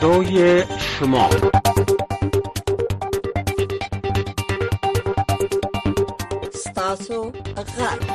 صدای شما. ستاسو غږ.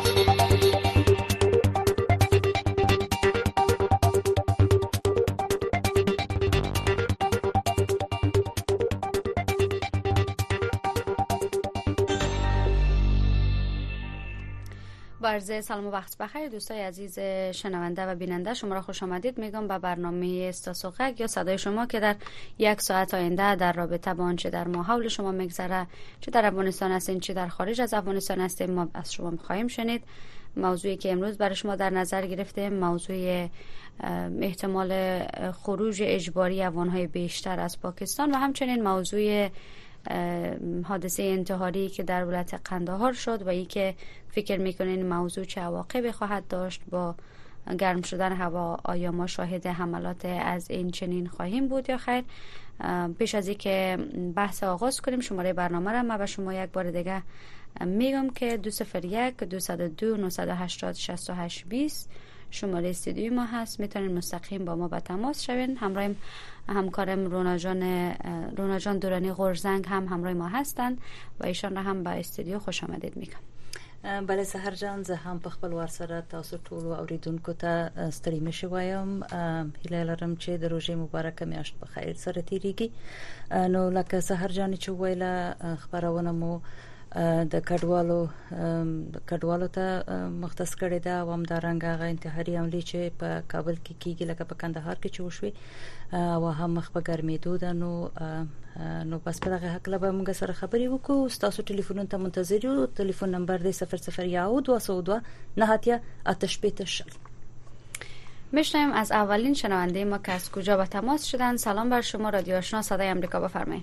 عرض سلام و وقت بخیر دوستای عزیز شنونده و بیننده، شما را خوش آمدید میگم به برنامه استاسو غږ یا صدای شما که در یک ساعت آینده در رابطه با آنچه در ما حول شما میگذره، چه در افغانستان هستین چه در خارج از افغانستان هستین، ما از شما میخواهیم شنید. موضوعی که امروز برای شما در نظر گرفتیم موضوع احتمال خروج اجباری افغانهای بیشتر از پاکستان و همچنین موضوع حادثه انتحاری که در ولایت قندهار شد و ای که فکر میکنین موضوع چه عواقبی خواهد داشت با گرم شدن هوا. آیا ما شاهد حملات از این چنین خواهیم بود یا خیر؟ پیش از اینکه بحث آغاز کنیم شماره برنامه را ما به شما یک بار دیگه میگم که 201 202 980 68 20 شماره استودیوی ما هست. میتونین مستقیم با ما به تماس شوین. همکارم رونا جان دورانی غورزنگ هم همراه ما هستند و ایشان را هم به استودیو خوش آمدید میگم. بله سحر جان، زه هم په خپل ور سره تاسو ټول اوریدونکو ته ستړي مشه وایم. هیله لرم چې د روژې مبارکه میاشت په خیر سره تیریږي. نو لکه سحر جان چې ویله خبرونه مو د کډوالو ته مختص کړی دا و هم د رنګ هغه انتحاري حملې چې په کابل کې کیږي لکه په کندهار کې چې وشوي او هم مخ په ګرمېدو ده. نو بس په دغه حق له به موږ سره خبرې وکړو. تاسو ټلیفون ته منتظر یو. ټلیفون نمبر دی 001202 988. میشنویم از اولین شنونده ما که از کجا به تماس شدن. سلام بر شما، رادیو آشنا صدای آمریکا، بفرمایید.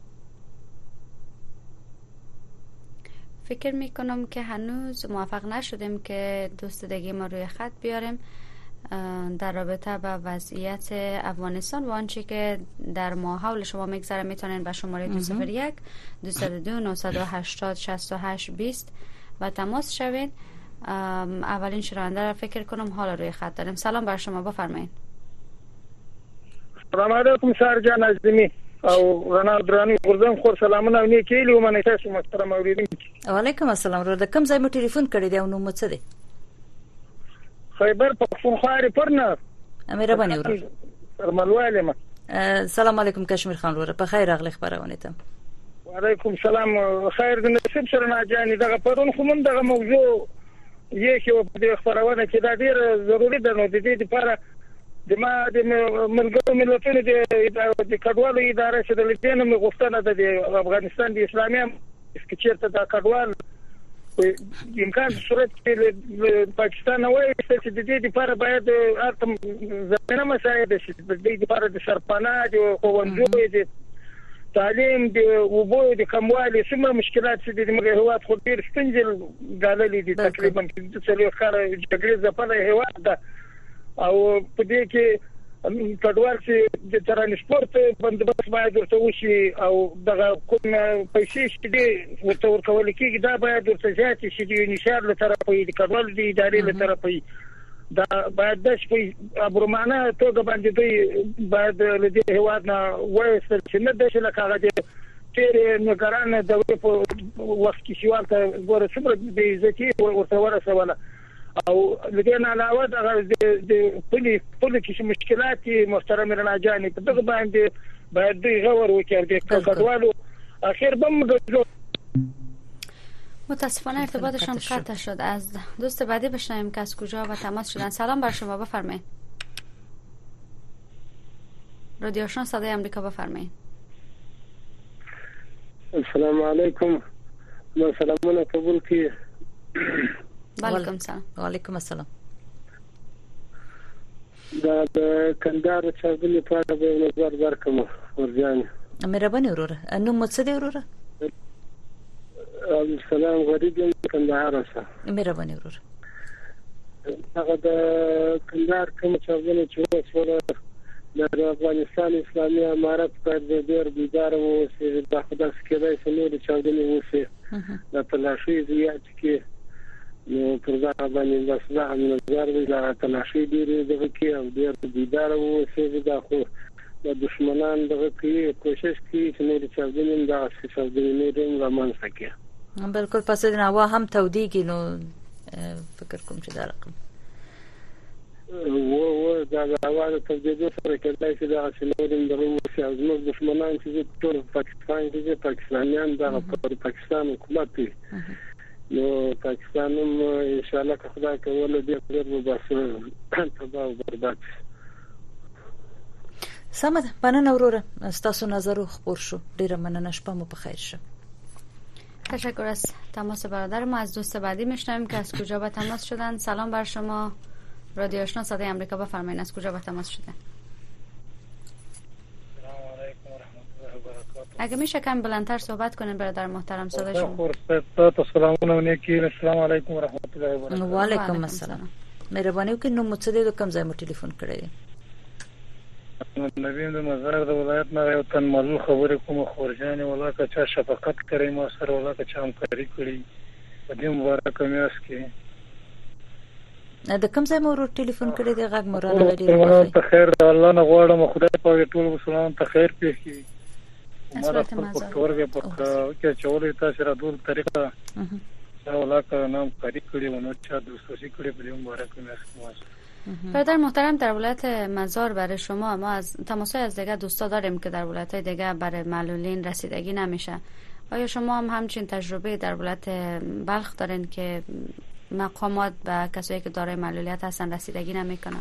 فکر میکنم که هنوز موفق نشدیم که دوست دیگه ما روی خط بیاریم در رابطه با وضعیت افغانستان و آنچه که در ما حول شما میگذره. میتونین به شماره 201 202 980 68 20 و تماس شوین. اولین شنونده را فکر کنم حالا روی خط داریم. سلام بر شما، بفرمایید. سلام علیکم سرجان عزیزی او رنا درانی غورزنګ خور سلامونه او نیکی له منه تاسو محترم اوریدونکو. وعلیکم السلام. ورته کوم ځای مو ټلیفون کړی دی او نو څه دی؟ خیبر پختونخوا پرنه مهرباني ورور رملواله ما. سلام علیکم کشمیر خان ورور، په خیر اغلی خبرونه ته. وعلیکم السلام. خیر د نصیب سره نه جاني دغه پرون خو من دغه موضوع یې کې په خبرونه کې دا ډیر ضروری ده. نو د دې لپاره د ملګرو ملتونو د کډوالو اداره چې د لټینو مغفتنه د افغانستان د اسلامي اسکچرته د کډوال امکان صورت کې پاکستان وایي چې د دې لپاره باید ارتم زمينه مسایل د دې لپاره د سرپناه د خوندوی د تعلیم د وبو د کموالي سمه مشکلات چې د موږ هواد خو ډیر ستنجل غاللې دي تقریبا د څلور خره جګړې ځپنه هواد ده او په دې کې کډوال چې د ترانسپورت بندوبست باید ورته وشي او دغه کوم پیسې چې دي ورته ورکول کېږي دا باید ورته زیات شي. د نشار له طرفه د کډوال د ادارې له طرفه دا باید د شپې ابرومانه توګه باندې دوی باید له دې هواد نه وایستل چې نه د شل کاغذ تیر نگران د وخت کې شوال ته ګوره څومره د عزتي ورته ورسوله او لدينا نه علاوه د پولی کې مشکلات محترم رنا جاني په دغه باندې باید دوی غور وکړي د کډوالو اخر بم. متاسفانه ارتباطشان قطع شد. از دوست بعدی بشنویم که از کجا و تماس شدن. سلام بر شما، بفرمایید. رادیو آشنا صدای آمریکا، بفرمایید. السلام علیکم. ما سلامونه قبول کی. وعلیکم سلام. وعلیکم السلام. دا کندهار چاودنې په اړه به نظر ورکوم ورجان. مهرباني ورور. نو مڅ دی ورور. سلام غریب کندهار اوسه. مهرباني ورور. هغه د کندهار کوم چاودنې چې وسوله د افغانستان اسلامي امارت پر ډېر بیدار وو چې د خدای سکیدای سمې چاودنې وسی د تلاشي زیات کې نو پر دا باندې د صلاح نظر د تلاشي ډېر دغه کې او ډېر بیدار وو چې دا خو د دشمنان دغه کوي کوشش کوي چې نور چاودنې دا چاودنې دې روان سکه. بالکل پس د هوا هم توديږي نو فکر کوم چې دا رقم دا هوا د تودېدو سره کېدای شي دا شنورین دغه زموږ دشمنان چې ټول پاکستان کې پاکستانیان دا پر پاکستان حکومت دی نو پاکستان هم ان شاء الله که خدای کوله دې ډېر وباسه تباہ او برباد. سمه ده مننه وروره تاسو نظر خبر شو ډیره مننه شپه مو په خیر شه. تشکر از تماس برادر ما. از دوست بعدی میشنویم که از کجا به تماس شدن. سلام بر شما رادیو آشنا صدای آمریکا بفرمایید از کجا به تماس شدن. سلام علیکم و رحمت الله و برکاته. اگه میشه کم بلندتر صحبت کنین برادر محترم صدای شما. سلام علیکم السلام علیکم و رحمت الله و برکاته. و علیکم السلام. مهرباني وکړئ نو مو څه د کوم ځای مو ټلیفون کړی دی؟ نبی د مزار د ولایت نه یو تن مالو خبرې کوم خورجانې ولا که چا شفقت کوي ما سره ولا که چا همکاري کړي په دې مبارک میاس کې د کوم ځای مو ټلیفون کړی دی؟ غږ مو راغلی دی. ته خیر الله نه غواړم خدای په ټول مسلمان ته خیر پېښي مړه خپل پښتورګه په کې چولې تاسو را دول طریقه دا ولا که نام کاری کړي ونو چا دوستي کړي په دې مبارک میاس کې. برادر محترم در ولایت مزار برای شما ما از تماس‌های از دیگه دوستا داریم که در ولایت‌های دیگه برای معلولین رسیدگی نمیشه. آیا شما هم همچین تجربه در ولایت بلخ دارین که مقامات به کسایی که دارای معلولیت هستن رسیدگی نمیکنن؟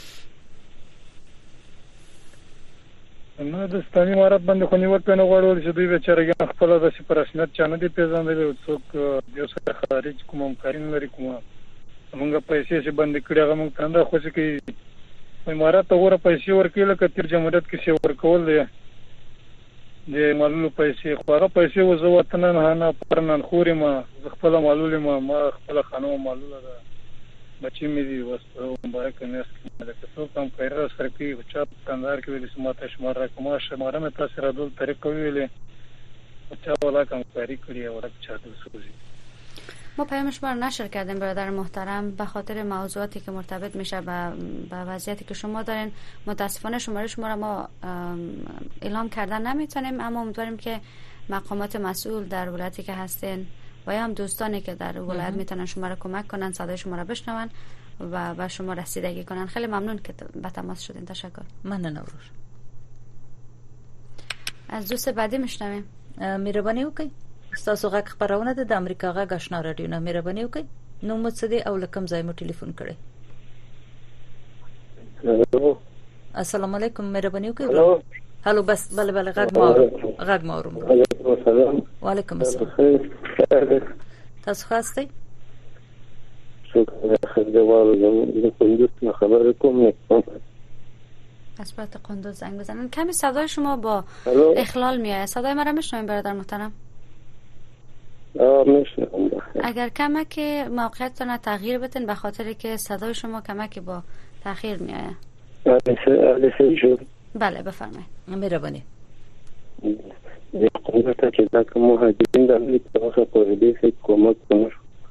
نه د ستاني مراد باندې خو نیول په نه غواړل چې دوی بیچارهګان خپل د سي پرسنت چانه دي پیژندل څوک یو سره خارج کوم کارین لري کوم موږ پیسې چې باندې کړی هغه موږ څنګه خوشی کوي امارات ته ور پیسې ورکړل کتر جمهوریت کې څه ورکول دي د مالو پیسې خو هغه پیسې وزوتن نه پرنن خوري ما خپل مالو ما خپل خانو مالو ده بچی مې دي وسو مبارک نه اسکه څو کم کړه سره کې چې کاندار کې ویل سماته شمار راکوم شمار مې تاسو را دول طریقې ویلې چې ولا کم کاری کړی او راځه سوزي. ما پیام شما رو نشر کردیم برادر محترم به خاطر موضوعاتی که مرتبط میشه با وضعیتی که شما دارین. متاسفانه شماره شما رو ما اعلام کردن نمیتونیم اما امیدواریم که مقامات مسئول در ولایتی که هستین و یا هم دوستانی که در ولایت میتونن شما رو کمک کنن صدای شما رو بشنون و به شما رسیدگی کنن. خیلی ممنون که به تماس شدین. تشکر. مننه ورور. از دوست بعدی میشنویم. مهرباني وکړئ تاسو غږ خبرونه د امریکا غږ آشنا رادیو نه مهرباني وکړئ نو مو څه دی او لکم ځای مو ټلیفون کړی. السلام علیکم مهرباني وکړئ. هالو بس بله غږ ما اورم. وعلیکم السلام. تاسو خاصه شکر خدمت د کندوز نه خبر کوم از بات قندوز زنگ بزنن. کمی صدای شما با اخلال میاد. صدای ما رو میشنوین برادر محترم؟ اگر کمک موقعیتتون تغییر بدین به خاطر که صدای شما کمکی با تاخیر میاد. بله بفرمایید. مهربانی. قندوز تا که دا کوم مهاجرین د امریکا څخه په دې کې کومک کوي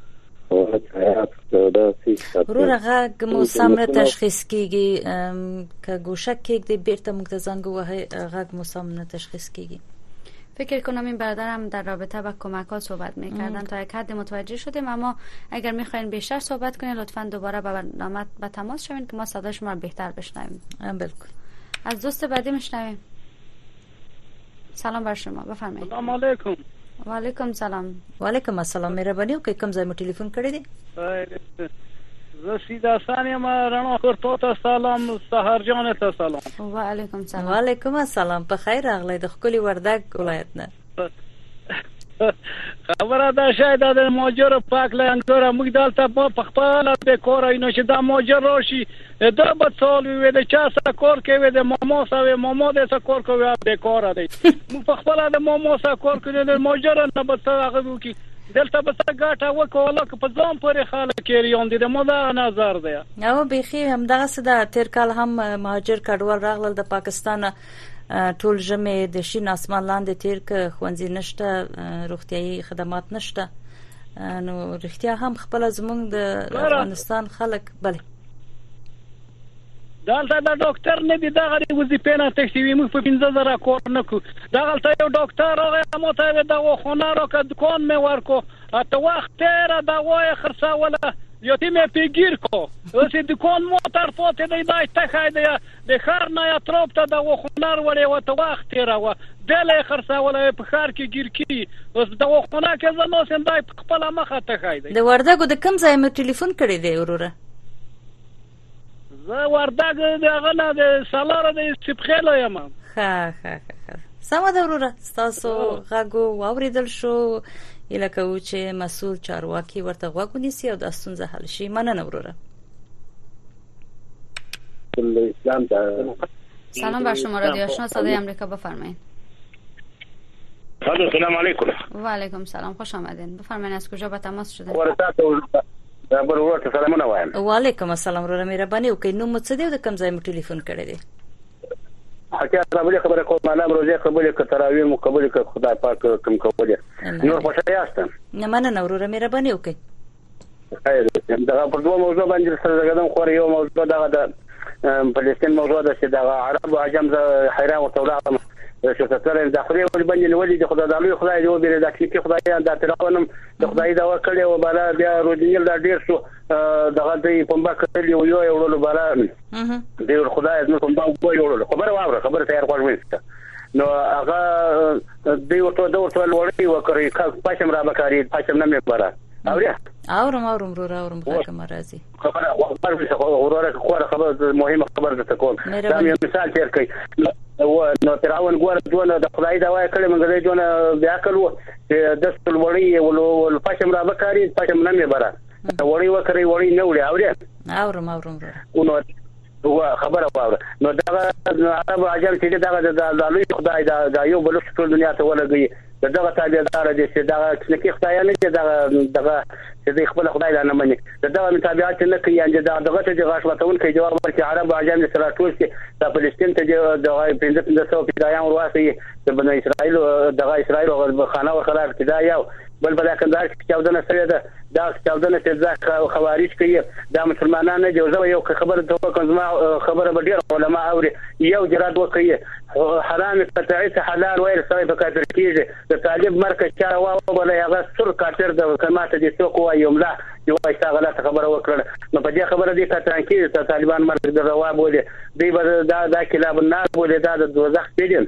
ورور غږ مو سم تشخیص کیږي که گوشه کېږدي بیرته موږ ته زنګ ووهئ غږ مو سم تشخیص کیږي. فکر کنم این برادرم در رابطه با کمک‌ها صحبت می‌کردن تا یک حد متوجه شدیم اما اگر می‌خواین بیشتر صحبت کنین لطفاً دوباره به برنامه با تماس شوین که ما صدای شما رو بهتر بشنویم. بالکل. از دوست بعدی میشنویم. سلام بر شما بفرمایید. سلام علیکم. و علیکم سلام. و علیکم السلام مهرباني وکړئ کوم ځای مو ټلیفون کړی دی؟ زه سیدا ثانیه ما رڼا خور ته سلام سحر جان ته سلام. و علیکم سلام. و علیکم السلام په خیر راغلی د خپل وردګ ولایت نه. خبره ده شاید د ماجر پاک لنګره موږ دلته په خپل به کور اینو چې دا ماجر راشي دا به سال وي د چا سره کور کوي د ماما سره ماما د سره کور کوي به کار دی موږ په خپل د ماما سره کور کوي د ماجر نه به سره هغه کی دلته به سره ګټه وکوله که په ځان پورې خلک یې دی د مو نظر دی او بيخي هم دغه سده تیر کال هم مهاجر کډوال راغلل د پاکستان ټول جمع د شین اسمان لاندې تیر ک خوندې نشته روغتيایي خدمات نشته نو رښتیا هم خپل زمونږ د افغانستان خلک بله دلته د ډاکټر نه دی دغه وظیفې نه تښتوي موږ په 15000 کار نه کوو دغلته یو ډاکټر هغه ماته دغه خونه راکړه دکان مې ورکو اته وخت تېره دغه یې خرڅوله یتیم پیگیر کو اوس دکان موتر فوت دی دای ته دی د خر نه اطراف ته دغه خونه وړي و ته وخت تېره و دله خرڅوله په خار کې گیر کی اوس دغه خونه کې زنو سم دای خپل مخه ته دی د وردګو د کوم ځای مې ټلیفون کړی دی وروره زه وردګ دغه نه د سالار د سپخېلو یم ها سم ده وروره تاسو غاغو واوریدل شو الکه و چې مسؤل چارواکي ورته غوږ ونیسي او د ستونزه حل شي مننه وروره سلام بر شما رادیو آشنا صدای آمریکا بفرمایید سلام علیکم و علیکم سلام خوش آمدین بفرمایید از کجا به تماس شدین سلامونه وایم و علیکم السلام وروره مهرباني وکړئ نو متصدی د کوم ځای مو ټلیفون کړی دی حقیقت خبره کوم معلوم روزه قبول ک تراویح مو قبول ک خدای پاک کوم قبول نور خوشاله یاستم نه مننه وروره مهرباني وکړئ خیر دا په دوه موضوع باندې سره زګدم خو یو موضوع د فلسطین موضوع د عرب او عجم حیران وتولا شو ستاره داخلي ول باندې ولې د خدای تعالی خدای دی بیره د کلیکي خدای د تلونم د خدای دا وکړي او بالا بیا روجینل دا ډیر شو دغه د پمبا کړي یو ورول بالا دی خدای نو پمبا یو خبره تیار کوم نو هغه دی ورته وړي وکړي پښم را بکاري پښم نه مې بارا اورم کوم راځي خبره مهمه خبره ده کوم دا یو مثال تیر کوي نو تراون ګور دونه د خدای دا وای کړي موږ دې دونه بیا کړو چې د ستل وړي ول پښم را بکاري پښم نه مې بارا وړي وکړي نه وړي اورم نو خبره واوره نو دا عرب عجم چې دا لوی خدای دا یو بل ټول دنیا ته ولګي دغه تابعدار دي چې دا کلکی خدای نه چې دغه چې خپل خدای نه مني دغه متابعت نه کوي ان دغه ته غاښلتون کوي جواب ورکړي عرب عجم سره ټول چې د فلسطین ته دغه 1500 پیدایان وراسي د بنو اسرائیل دغه اسرائیل او خانه او خلار کې دا یو بل کندهار کې چاودنه سره ده دا چاودنه چې ځکه خوارج کوي دا مسلمانانو نه جوړه یو خبره ته کوم خبره به ډیر علما اوري یو جرات وکړي حرام قطعي حلال وایي سوي په کافر کېږي د طالب مرکز چا ولا هغه سر کافر د کلمات دي څوک وایي یملا یو ایسا غلطه خبره وکړه نو په دې خبره دي کاتران کې طالبان مرکز د رواب ولې دی دا کلاب النار ولې دا د دوزخ پیډل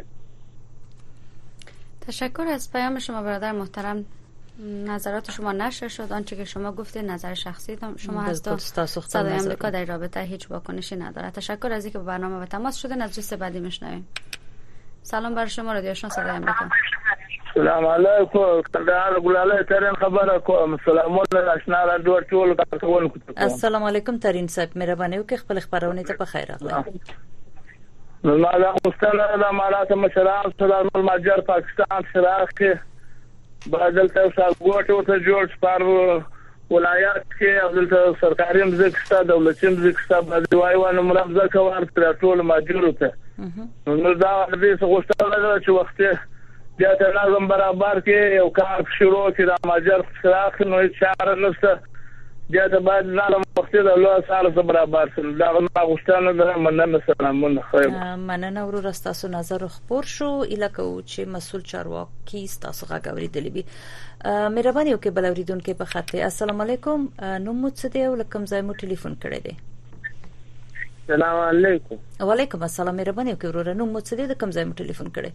تشکر از پیام شما برادر محترم نظرات شما نشر شد آنچه که شما گفتید نظر شخصی شما هست صدای آمریکا در رابطه هیچ واکنشی نداره تشکر از اینکه به برنامه به تماس شدین از دوست بعدی میشنویم سلام بر شما رادیو آشنا صدای آمریکا السلام علیکم کندهار ګلاله ترين خبره کوم سلامونه آشنا را ډور ټول کارکون السلام علیکم ترين صاحب مهرباني وکړئ خپل خبرونه ته په خیر راغلی نو مالا مستند د امارات مشران سلام المجر پاکستان شراکه بدل ته څنګه ته جوړ پر ولایت کې او د سرکاري مزکستا دولتي مزکستا باندې وایوانه مرزه کوار تر ټول ماجور ته نو دا دې څه غوښتل چې وخت بیا ته نظم برابر کې یو کار شروع کړه د ماجر شراخ نو چاره نشته بیا ته بعد نظم وخت د الله سره برابر سره دا غوښتنه ده مننه سلامونه خیر مننه ورو تاسو نظر خبر شو الکه چې مسؤل چارواکي تاسو غاوري دلی مهرباني وکړئ بل اوریدونکو په خاطر السلام علیکم نو متصدی او لکم زای مو ټلیفون کړی دی السلام علیکم وعلیکم السلام مهرباني وکړئ ورو نو متصدی د کوم زای مو ټلیفون کړی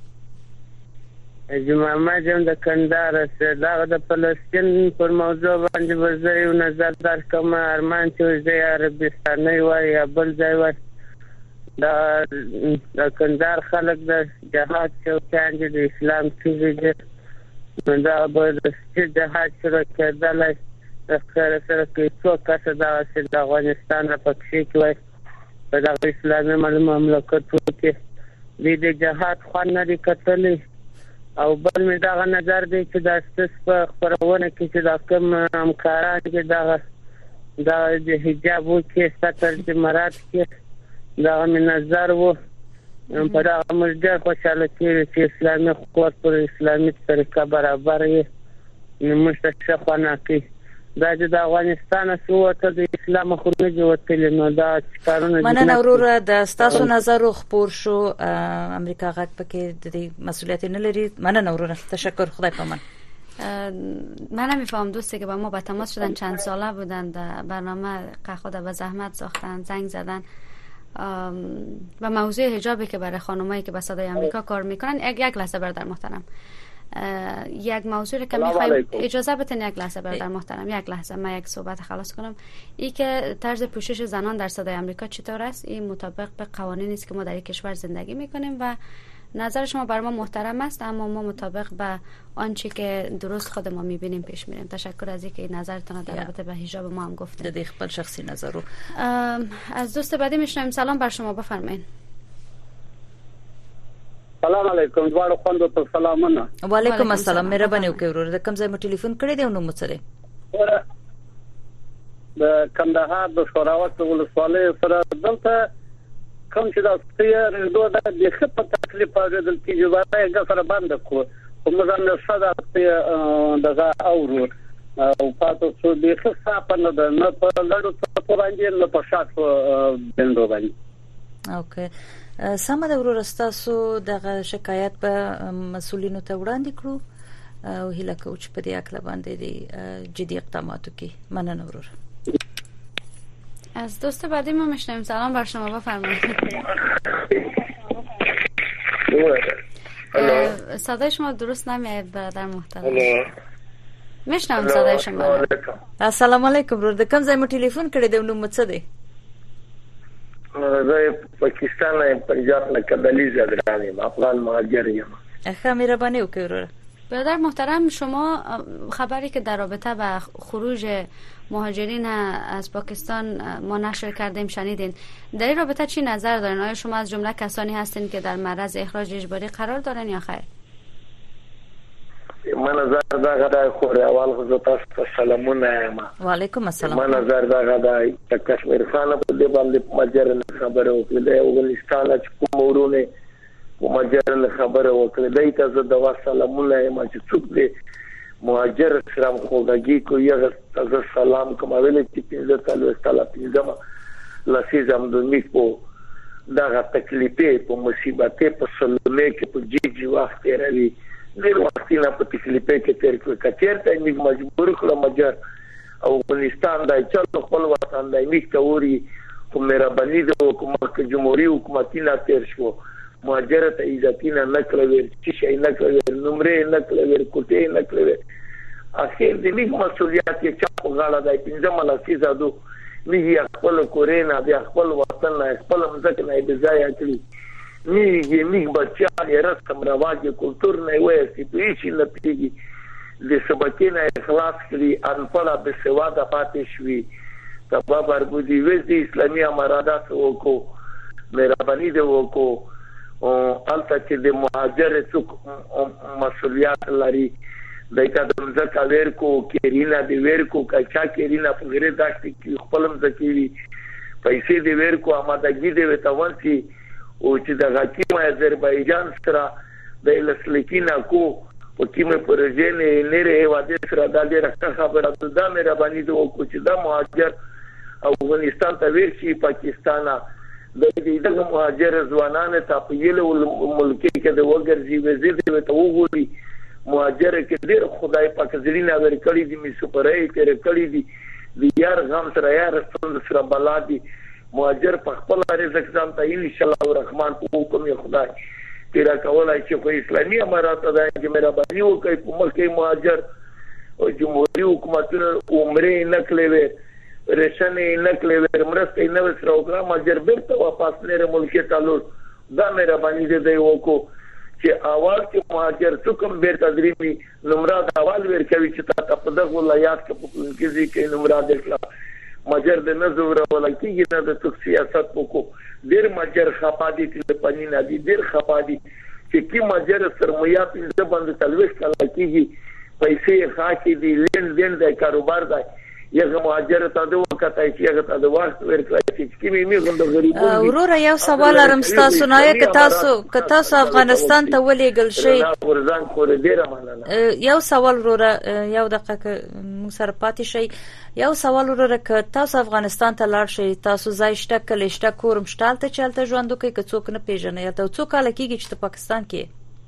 جمعه جام د کندهار سره د فلسطین پر موضوع باندې ورځي نظر در کوم ارمان چې د عربستان وای یا بل ځای وای د کندهار خلک د جهاد چوکان د اسلام څخه دا به د جهاد سره کېدل سره کې څو کسه دا چې د افغانستان په کې وای په د اسلامي مملکت کې د جهاد خوان نه کتلې او بل می دا نظر دی چې د اساس په خبرونه کې چې د کوم همکاران چې د حجاب کې ستر د مراد کې دا می نظر وو په دا موږ خوشاله چې اسلامي حکومت پر اسلامي طریقه برابر یې نو مستشفانه کې د افغانستان سوته د اسلام خو نه جوړتل نو دا کارونه مننه وروره د تاسو نظر خبر شو امریکا غږ پکې د مسئولیت نه لري. مننه وروره، تشکر، خدای پامان. من نمیفهم دوستی که با ما به تماس شدن چند ساله بودن در برنامه خود به زحمت ساختن، زنگ زدن و موضوع حجابی که برای خانمایی که به صدای آمریکا کار میکنن. یک لحظه برادر محترم، یک موضوع که میخوایم اجازه بدین، یک لحظه برادر محترم، یک لحظه من یک صحبت خلاص کنم. این که طرز پوشش زنان در صدای آمریکا چطور است، این مطابق به قوانینی است که ما در این کشور زندگی میکنیم و نظر شما بر ما محترم است، اما ما مطابق به آنچه که درست خود ما میبینیم پیش میریم. تشکر از اینکه نظرتون در رابطه با حجاب ما هم گفتید. د خپل شخصی نظر رو از دوست بعدی میشنویم. سلام بر شما، بفرمایید. سلام علیکم، دوړو خوندو ته سلامونه. وعلیکم السلام، مهرباني وکړئ ورور. د کوم ځای مو ټلیفون کړی دی او نو مڅره؟ د کندهار د شوراوت ولسوالۍ سره دلته کوم چې د سپیر دوه د خپل تکلیف راغلی چې جوړه یې سره باندې کو کوم ځان صدا دغه اورو او پاتو څو د خصه نه په لړو په باندې نه په شاته بندو باندې. اوکې، سم ده ورور، تاسو دغه شکایت به مسولینو ته وړاندې کړو او هیله کوم چې په دې اړه باندې د جدي اقدامات وکړي. مننه ورور. از دوست بعدی ما میشنویم. سلام بر شما، بفرمایید. صدای شما درست نمیاد برادر محترم. میشنوم صدای شما. السلام علیکم ورور، د کوم ځای مو ټلیفون کړی دی نو مڅ دی؟ زه پاکستان نه، پنجاب نه، کابلی زدرانیم، افغان مهاجر یم. خیلی مهربانی وکړئ ورور. برادر محترم، شما خبری که در رابطه با خروج مهاجرین از پاکستان ما نشر کردیم شنیدین. در این رابطه چی نظر دارین؟ آیا شما از جمله کسانی هستین که در معرض اخراج اجباری قرار دارین یا خیر؟ من نظر دا غدا خو اول خو تاسو سلامونه ما. و علیکم السلام. من نظر دا غدا کشمیر خان په دې باندې مهاجر خبره وکړه د افغانستان چې کوم ورونه مهاجر خبره وکړه دای ته زه د سلامونه ما چې څوک دې مهاجر سلام خوږی کو یو تاسو سلام کوم ویل چې په تاسو تعالی پیغام لاسیزم د میکو دا تکلیفې په مصیبتې په سلمې کې په جیجی وخت راوي ډیر وخت نه په تکلیفې کې تیر کړ کچیر ته موږ مجبور کړو مهاجر او افغانستان دای چې خپل وطن دای میک توري کوم مهرباني د حکومت جمهوریت حکومتینه تیر شو مهاجر ته عزتینه نکړو چې شي نکړو نمبر نکړو کوټه نکړو اخر دې موږ مسؤلیت یې چا په غاړه دای پنځه ملاسي زادو میږي خپل کورینا بیا خپل وطن نه خپل مزک نه به ځای کړی میږي میږ بچا یې رسم رواج کلچر نه وایي چې هیڅ نه پیږي د سبکینه اخلاص کړی ان په به سواده پاتې شوی تبا برګودي وځي اسلامي امارات وکړو مهرباني دې وکړو او البته چې د مهاجر څوک مسؤلیت لري دایته د ځکه ورکو کیرینا دی ورکو کچا کیرینا په غیر داشتي کې خپلم ځکیوي پیسې دی ورکو آمادګي دی وتاونسي او چې د حکیم آذربایجان سره د لسلیکینا کو او کیمه پروژې نه لري واده سره د دې خبره ده مهرباني دی او چې د مهاجر افغانستان ته ورشي پاکستان د دې مهاجر ځوانان ته په یله ملک کې د وګرځي وزیر دی ته وګوري مهاجر کې ډېر خدای پاک زرینه ورکړي دي می سپرای تر کړي دي د یار غم سره یار سره بلادي مهاجر په خپل رزق ځان ته ان شاء الله الرحمن په حکم خدای تیرا کولای چې په اسلامي امارات د مهرباني وکړي په ملک مهاجر او جمهوریت حکومتونو عمره نکلې رشنه نکلې مرسته نه وسره وکړه مهاجر بیرته واپس لري ملک ته لور دا مهرباني دې وکړو چې اول کې مهاجر څوک بیرته درېمي نمراد اول ورکوي چې تاسو په دغه ولایت کې په کې ځکه نمراد اخلا مهاجر د نظر ولکې نه د سیاست وکړو ډېر مهاجر خپادي چې پني نه دي ډېر خپادي چې کی مهاجر سرمایه په باندې تلويش کړي پیسې خاکې دي لین دین د کاروبار دی یک مهاجر ته د وکړای چې هغه ته د وخت ورکړای چې کی میغون د غریبو ورور یو سوال لرم تاسو نه که تاسو افغانستان ته ولېګل شئ ورزان کور ډیره مننه یو سوال ورور یو دقیقه مو سره پاتې شي یو سوال ورور که تاسو افغانستان ته لاړ شئ تاسو ځای شته کلیشته کورم شتالته چلته ژوند کوي که څوک نه پیژنې یا ته څوک کال کېږي چې پاکستان کې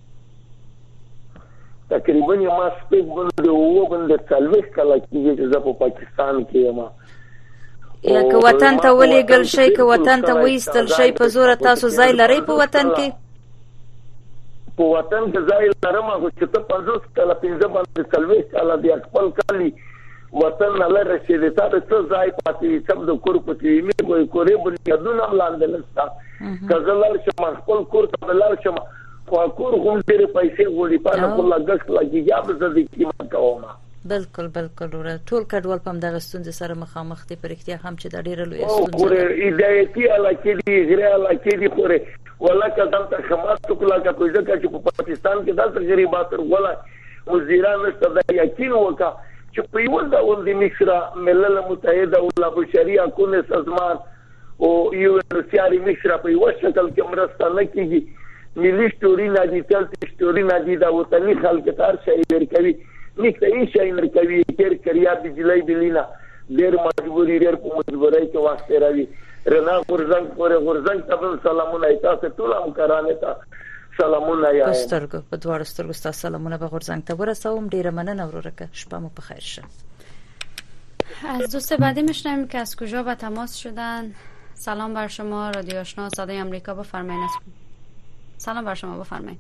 تقریبا ما سپیک بند او بند څلويخ کال کېږي چې په پاکستان کې یم یا که وطن ته ولېګل شئ که وطن ته وېستل شئ په زور تاسو ځای لرئ په وطن کې په وطن کې ځای لرم خو چې ته 50 کال 15 باندې څلويخ کال دی خپل کالي وطن نه لره چې د تاسو څه ځای پاتې سم د کور پتی می کوئی کورې بنیادونه لاندې لستا کزلر شم خپل کور ته لار شم خو کور هم ډېر پیسې غوړي په خپل لګښت لګي یا به د قیمت کومه بالکل ور ټول کډوال په دغه ستونزې سره مخامخ دي پر اختیار هم چې د ډېر لوی ستونزې او ګوره ایدایتي علاقې دي غیر علاقې دي خوره ولکه دلته خمات ټکلا کا کوئی ځکه چې په پاکستان کې داسې غریبات ولا وزیران نشته د یقین وکا چې په یو ډول د مصر ملل متحده او لا بشري حقوقو سازمان او یو سیاري مصر په یو شکل کې مرسته نه کیږي ملي سټوري نه دي تل سټوري نه دي دا وطني خلک تر شي ورکوي نکته یې شي ورکوي تر کړیا بجلی بلینا ډېر مجبوري ډېر په مجبورۍ کې واسطه راوي رنا غورزنګ ته سلامونه تاسو ټول هم کرانه ته سلامونه یا سترګو په دوار سترګو تاسو سلامونه به غورزنګ ته ورسوم ډېر مننه ورورکه شپه مو په خیر شه. از دوست بعدی میشنویم که از کجا به تماس شدن. سلام بر شما رادیو آشنا صدای آمریکا، بفرمایید. سلام بر شما، بفرمایید.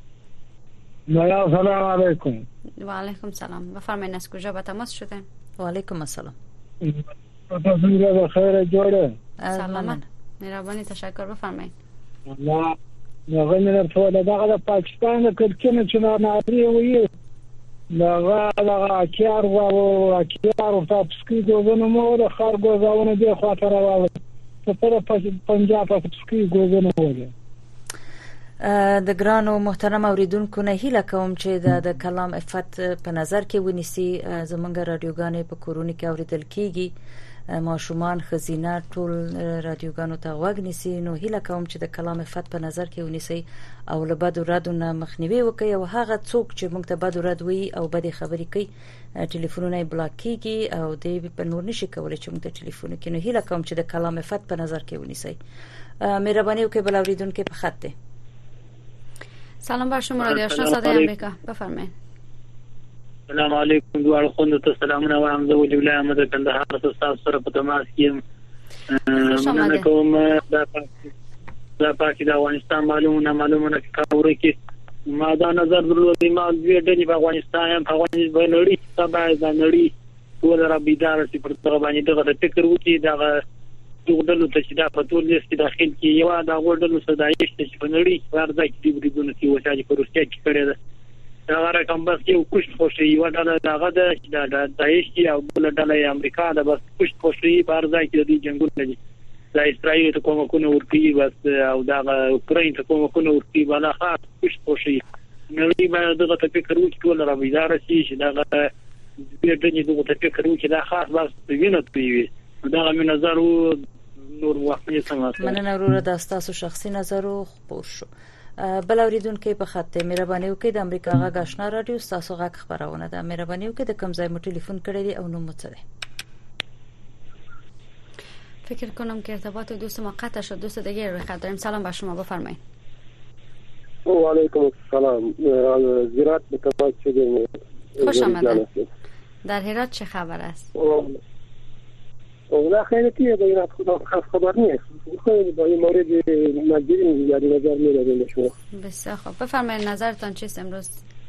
سلام علیکم. و علیکم سلام، بفرمایید از کجا به تماس شدن. و علیکم السلام. تاسو به خیر جوړه. سلامت. مهرباني، تشکر، بفرمایید. الله نغمه په دغه پاکستان کې کله چې ناری وي دغه کار او تاسو کې ګوزنه مو د خارګو ځاونه دی خاطر راوړل په پنجاب تاسو کې ګوزنه وله. د ګرانو محترم اوریدونکو نه هیله کوم چې د کلام عفت په نظر کې ونیسي. زمونږ رادیوګانې په کورونو کې اوریدل کیږي، ماشومان خزینه ټول رادیوګانو ته غوږ نیسي. نو هیله کوم چې د کلام عفت په نظر کې ونیسي او له بد رد نه مخنیوي وکړي او هغه څوک چې موږ ته بد رد وي او بد خبرې کوي ټلیفونونه بلاک کیږي او دې په نور نشي کولای چې موږ ته ټلیفون کړي. نو هیله کوم چې د کلام عفت په نظر کې ونیسي. مهرباني وکړئ بل اوریدونکو په خط ده. سلام بر شما رادیو آشنا صدای آمریکا، بفرمایید. سلام علیکم، دوار خوند ته سلامونه وایم. زه ولي الله احمد کندهار ته تاسو سره په تماس کې مننه کوم. دا پاکي د افغانستان معلومونه کاوره کې ما دا نظر درلود ما دوی ډېر په افغانستان په افغانستان نړۍ تبع د نړۍ ټول را بيدار سي پر تر باندې دغه فکر وکړي دغه ټولو ته چې دا په ټول لیست کې داخل کې یو دا ورډلو صدایښت چې په نړۍ ورځي چې د بریدونو کې وشاجي په روسیا کې کړی ده. دا رقم بس یو کوشش خوشي یو دا دغه د دایښت او بل ډله امریکا د بس کوشش خوشي په ورځي کې د جنگونو دي د اسرائیل ته کومه ورکی بس او دا اوکراین ته کومه ورکی بلا خاص کوشش خوشي نړۍ باندې دغه فکر وکړي ټول را بيدار شي چې دا دغه فکر وکړي دا خاص بس ویني کوي. دا مې نظر نور وخت یې سمات مننه وروره د تاسو شخصي نظر او خبر شو. بل اوریدونکو په خط مهرباني وکړئ د امریکا غږ آشنا رادیو تاسو غږ خبرونه ده. مهرباني وکړئ د کوم ځای مو ټلیفون کړی دی او نوم مو څه دی. فکر کنم که ارتباط دوست ما قطع شد. دوست دیگه روی خط داریم. سلام بر شما، بفرمایید. و علیکم السلام. زیرات به تماس شدیم. خوش آمدید. در هرات چه خبر است؟ اولا خیلیه باید خبر نیست. خیلی با این مورد مجبوریم یاد نظر می‌دادیم شما. بسیار خوب، بفرمایید نظرتان چیست امروز؟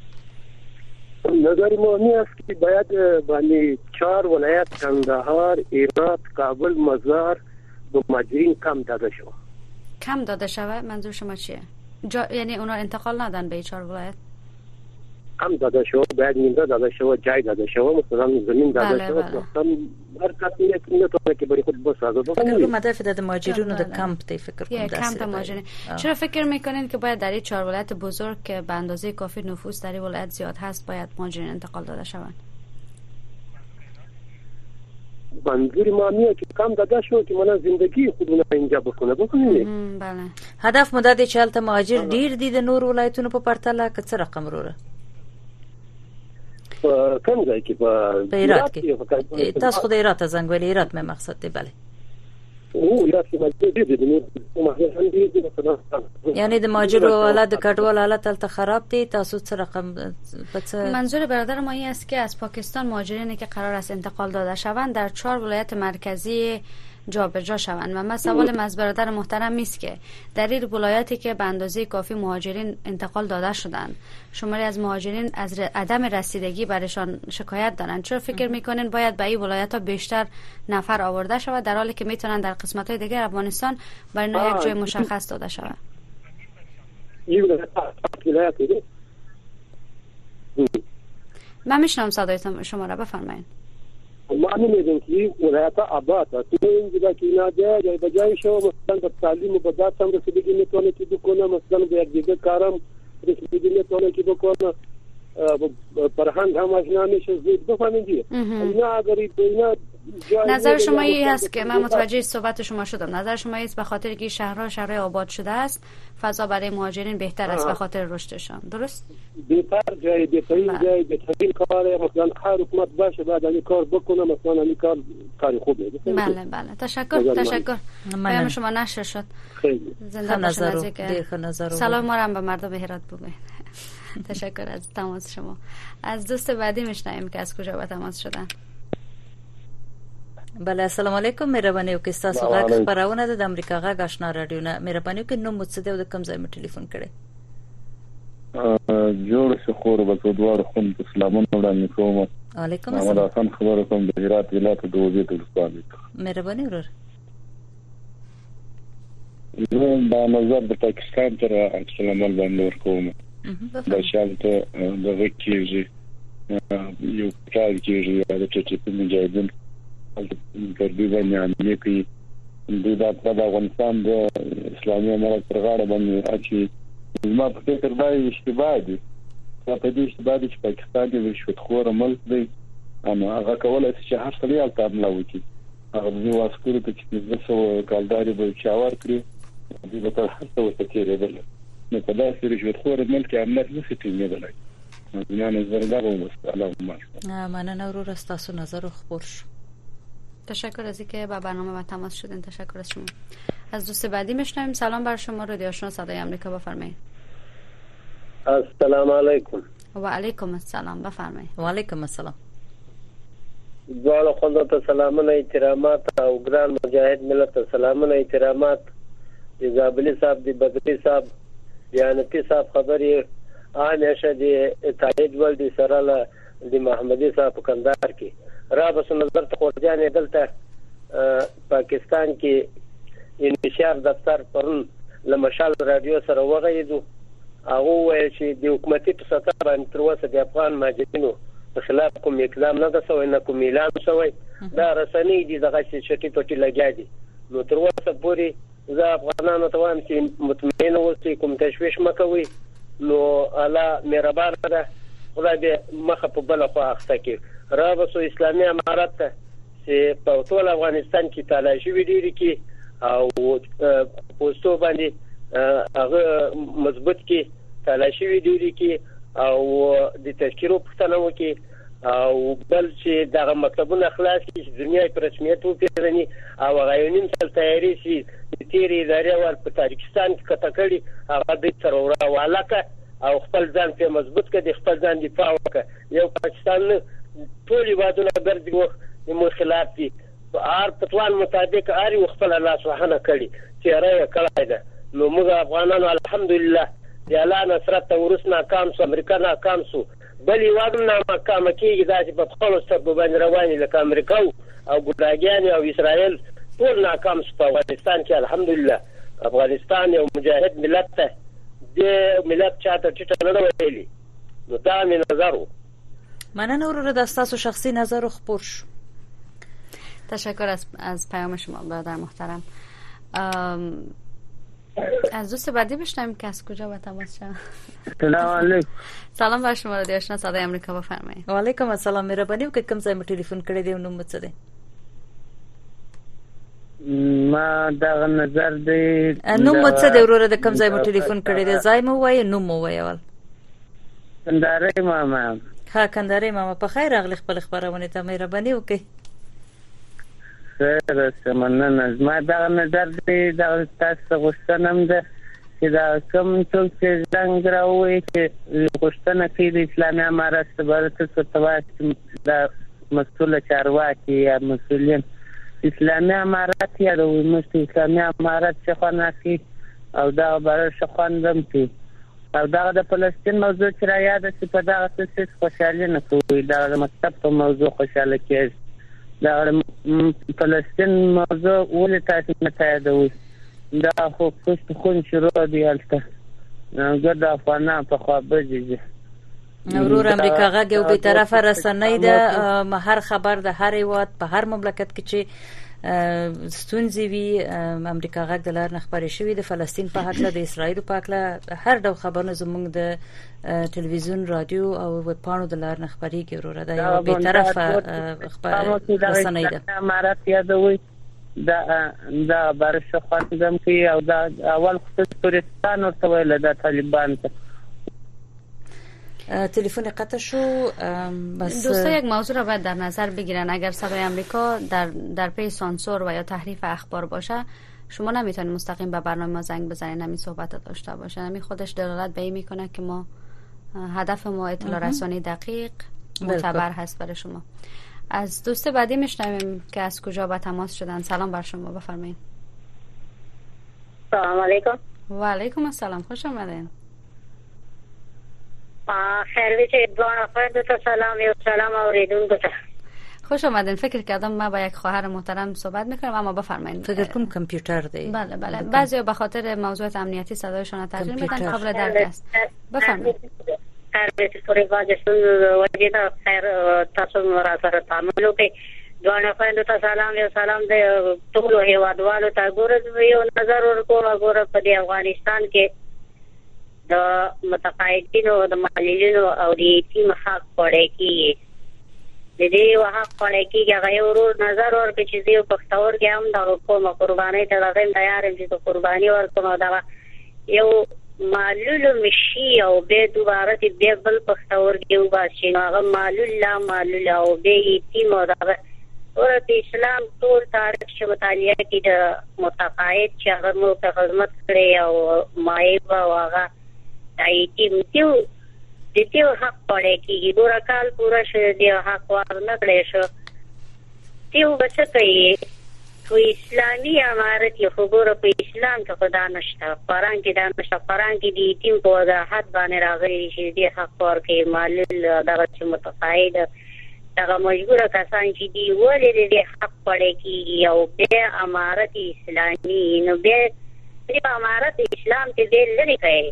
نظر ما این است که باید بانی 4 ولایت کندهار، هرات، کابل، مزار به مجرین کم داده شود. کم داده شود؟ منظور شما چیه؟ یعنی اونا انتقال ندن به 4 ولایت؟ کم داده شود، باید مینده داده شود، جای داده شود، مثلا زمین داده شود. مثلا هر کسی یک نتونه که برای خود بسازه. فکر کنم هدف د مهاجرینو د کمپ دی. فکر کنم کمپ مهاجرین. چرا فکر میکنین که باید در این 4 ولایت بزرگ که به اندازه کافی نفوس در این ولایت زیاد هست باید مهاجرین انتقال داده شوند؟ منظور مامیه که کم داده شو که من زندگی خودونه اینجا بکنه بله. هدف مدد چې هلته مهاجر ډیر دي د نور ولایتونو په پرتله که څه رقم وروره کوم ځای کې په هرات کې تاسو خو د هرات زنګ ویلې هرات مې مقصد دی بله یعنی د مهاجرو حالت د کډوال حالت هلته خراب دی تاسو څه رقم منظور برادر ما این است که از پاکستان مهاجرینی که قرار است انتقال داده شوند در 4 ولایت مرکزی جابجا شوند و من سوالم از برادر محترم است که در این ولایاتی که به اندازه کافی مهاجرین انتقال داده شدند شماری از مهاجرین از عدم رسیدگی برشان شکایت دارند چرا فکر میکنین باید به این ولایت‌ها بیشتر نفر آورده شود در حالی که میتونن در قسمت‌های دیگر افغانستان برای اینا یک جای مشخص داده شود من میشنم صدایتون شما را بفرمایید ما نمیدونم که ولایت آباد است اینجا که نادر بجای شو مثلا د تعلیم و بدات هم رسیدگی میتونه که بکنه مثلا به یک دیگه کارم رسیدگی میتونه که بکنه فرهنگ هم آشنا میشه زود بفهمید اینا اگر اینا نظر شما این هست که من متوجه صحبت شما شدم نظر شما است به خاطر که شهرهای آباد شده است فضا برای مهاجرین بهتر است به خاطر رشدشان درست بهتر جای بهترین کار مثلا هر حکومت باشه بعد این کار بکنه مثلا این کار خوبه بله تشکر پیام شما نشر شد خیلی زنده باشید سلام ما را به مردم هرات بگوید تشکر از تماس شما از دوست بعدی میشنویم که از کجا به تماس شدن بله السلام علیکم مهرباني وکړئ تاسو غږ خبرونه د امریکا غږ آشنا رادیو نه مهرباني وکړئ نو متصدی د کوم ځای مې ټلیفون کړی جوړ شو خور به دوه خون سلامونه وړاندې کوم علیکم السلام محمد خبر کوم د هرات ولایت د وزیر ولسوالۍ مهرباني ورور زه د نظر د پاکستان تر سلام باندې کوم د شالته د وکیږي یو کال کېږي د چې په مجاهدین تر دې باندې نه کوي د افغانستان د اسلامي امارت پر غاړه باندې اچي زما په فکر دا اشتباه دي په دې اشتباه دي چې پاکستان د رشوت خور ملک دی اما هغه کولای شي چې هر څه یې الټا وکړي هغه د واسکورو ته چې د څو کالداري به چاور کړی دې به تر څو وسکیږي نو په داسې رشوت خور ملک امنیت نشي ټینګېدلی نو نظر دا ومه مننه ورور تاسو نظر خبر شو تشکر از اینکه با برنامه و تماس شدین تشکر از شما از دوست بعدی میشنویم سلام بر شما رادیو آشنا صدای آمریکا بفرمایید السلام علیکم و علیکم السلام بفرمایید و علیکم السلام دوالو خوندو ته سلامونه احترامات او ګران مجاهد ملت ته سلامونه احترامات د زابلی صاحب د بدری صاحب دیانتی صاحب خبرې همیشه د تایید ول دي سره له د محمدي صاحب په کندهار کې را بس نظر ته خورجان دلته پاکستان کې انشار دفتر پرون لمشال رادیو سره وغیدو هغه وایي چې د حکومتي په سطح باندې تر اوسه د افغان مهاجرینو په خلاف کوم اقدام نه ده شوی نه کوم اعلان شوی دا رسنۍ دي دغه شټي پټي لګیا دي نو تر اوسه پورې زه افغانانو ته وایم چې مطمئن اوسئ کوم تشویش مه کوئ نو الله مهربان ده خدای دې مخه په بل خوا اخته کړي رابطه اسلامي امارت ته چې په ټول افغانستان کې تلاشي ویډیو کې او پوسټو باندې هغه مضبوط کې تلاشي ویډیو کې او د تذکیرو پښتنه وکي او بل چې دغه مکتبونه خلاص کړي چې دنیا په رسمیت وپیژني او غوښنین تل تیاری شي د تیری ادارې ور په تاجکستان کې کته کړي هغه د ترورا والاکه او خپل ځان په مضبوط کړي خپل ځان دفاع وکړي یو پاکستان ټول وادونه ګرځي د مخالفت دي هر پتوان مطابق اړ خپل الله سبحانه کړي چې راي کړای ده نو موږ افغانانو الحمدلله د الله نصرت ورس ناکام سو امریکا ناکام سو بلې وادونه ناکام کیږي دا چې په خپل سبب باندې رواني لکه امریکا او ګوډاګیان او اسرائیل ټول ناکام سو په افغانستان کې الحمدلله افغانستان یو مجاهد ملت ته د ملت چاته ټټه نه ویلي نو دا مې نظر مننه ورور د تاسو شخصي نظر خبر شو تشکر از پیام شما برادر محترم از دوست بعدی بشنویم که از کجا با تماس شدن سلام علیکم سلام بر شما رادیو آشنا صدای آمریکا بفرمایید و علیکم السلام مهرباني وکړئ کوم ځای مې ټلیفون کړی دی نو مڅ دی ما دا نظر دی نو مڅ د وروره د کوم ځای مو ټلیفون کړی دی ځای مو وایي نو مو وایي کندهاري ماما ها کندهاري ماما په خیر راغلی خپل خبرونه ته مهرباني وکړئ سره سمنن ما دا نظر دی دا تاسو غوښتنم ده چې دا کوم څوک چې څنګه راوي چې غوښتنه کوي د اسلامي امارات سره څه دا مسؤل چارواکي یا مسؤلین اسلامي امارات یا د اسلامي امارات څخه ناسي او دا بار شخواندم چې او دا د فلسطین موضوع چې را یاد شي په دا څه خوشاله نه کوي دا د مکتب په موضوع خوشاله کیږي دا فلسطین موضوع ولې تاسو نه تاییدوي دا خو خو شروع دی البته ګرد افغانان په خوا بجې ورور امریکا غږ یو به طرفه رسنۍ ده هر خبر د هر وخت په هر مملکت کې چې ستونزې وي امریکا غږ د لار نخبري شوی د فلسطین په حق له د اسرایل په حق له هر ډول خبرونه زموږ د ټلویزیون رادیو او ویب پاڼو د لار نخبري کې ورور ده یو به طرفه رسنۍ ده امارات یادوي دا برشه خواندم کې او دا اول خصوص تورستان ورته ویل د طالبان ته تلفن قطع شو. بس دوستا یک موضوع را باید در نظر بگیرن. اگر صدای آمریکا در پی سانسور و یا تحریف اخبار باشه، شما نمیتونید مستقیم به برنامه ما زنگ بزنید همین صحبت داشته باشه. همین خودش دلالت به این میکنه که ما هدف ما اطلاع رسانی دقیق معتبر هست برای شما. از دوست بعدی میشنویم که از کجا به تماس شدن. سلام بر شما، بفرمایید. سلام علیکم. و علیکم السلام، خوش آمدین. خیر ویچه دوان افراد تا سلام و سلام اوریدون گتا. خوش آمدین. فکر کردم ما با یک خواهر محترم صحبت میکنم، اما بفرمایید. فکر کنم کامپیوتر دی. بله بله. بعضی به خاطر موضوعات امنیتی صدایشان تغییر میدن، قابل درک است. بفرمایید. خیر ویچه سوری واجسون وجیتا خیر تاسو مراسر تعاملو که دوان افراد تا سلام و سلام ده طولو هیوادوالو تا گورد ویو نظر ورکو گورد پا دی افغانستان که د متقاعدینو د معلولینو او د یتیم حق پړې کیږي. د دې حق پړې کیږي هغه یو نظر ورکړي چې یو پښتور کې هم د کومه قرباني ته راغلی تیار یم چې قرباني ورکوم. دا یو معلول مشي او به دوباره دې به بل پښتور کې وباسي، هغه معلول او به یتیم او دا ورته اسلام ټول تاریخ چې مطالعه کې د متقاعد چې هغه مو په خدمت کړی او مایب او هغه ایتیم دیو حق پړې کیږي. ګوره کال پورا شو دیو حق ورنه کړی شو. دیو بچ کوي خو اسلامي امارت یو خبره په اسلام کې خدا نشته، قرآن کې دا نشته. قرآن کې د یتیم په وضاحت باندې راغلي چې دی حق ورکړي معلول دغه چې متقاعد دغه مجبوره کسان چې دی ولې د حق پړې کیږي او به امارت اسلامي نو به امارت اسلام ته دی لري کوي.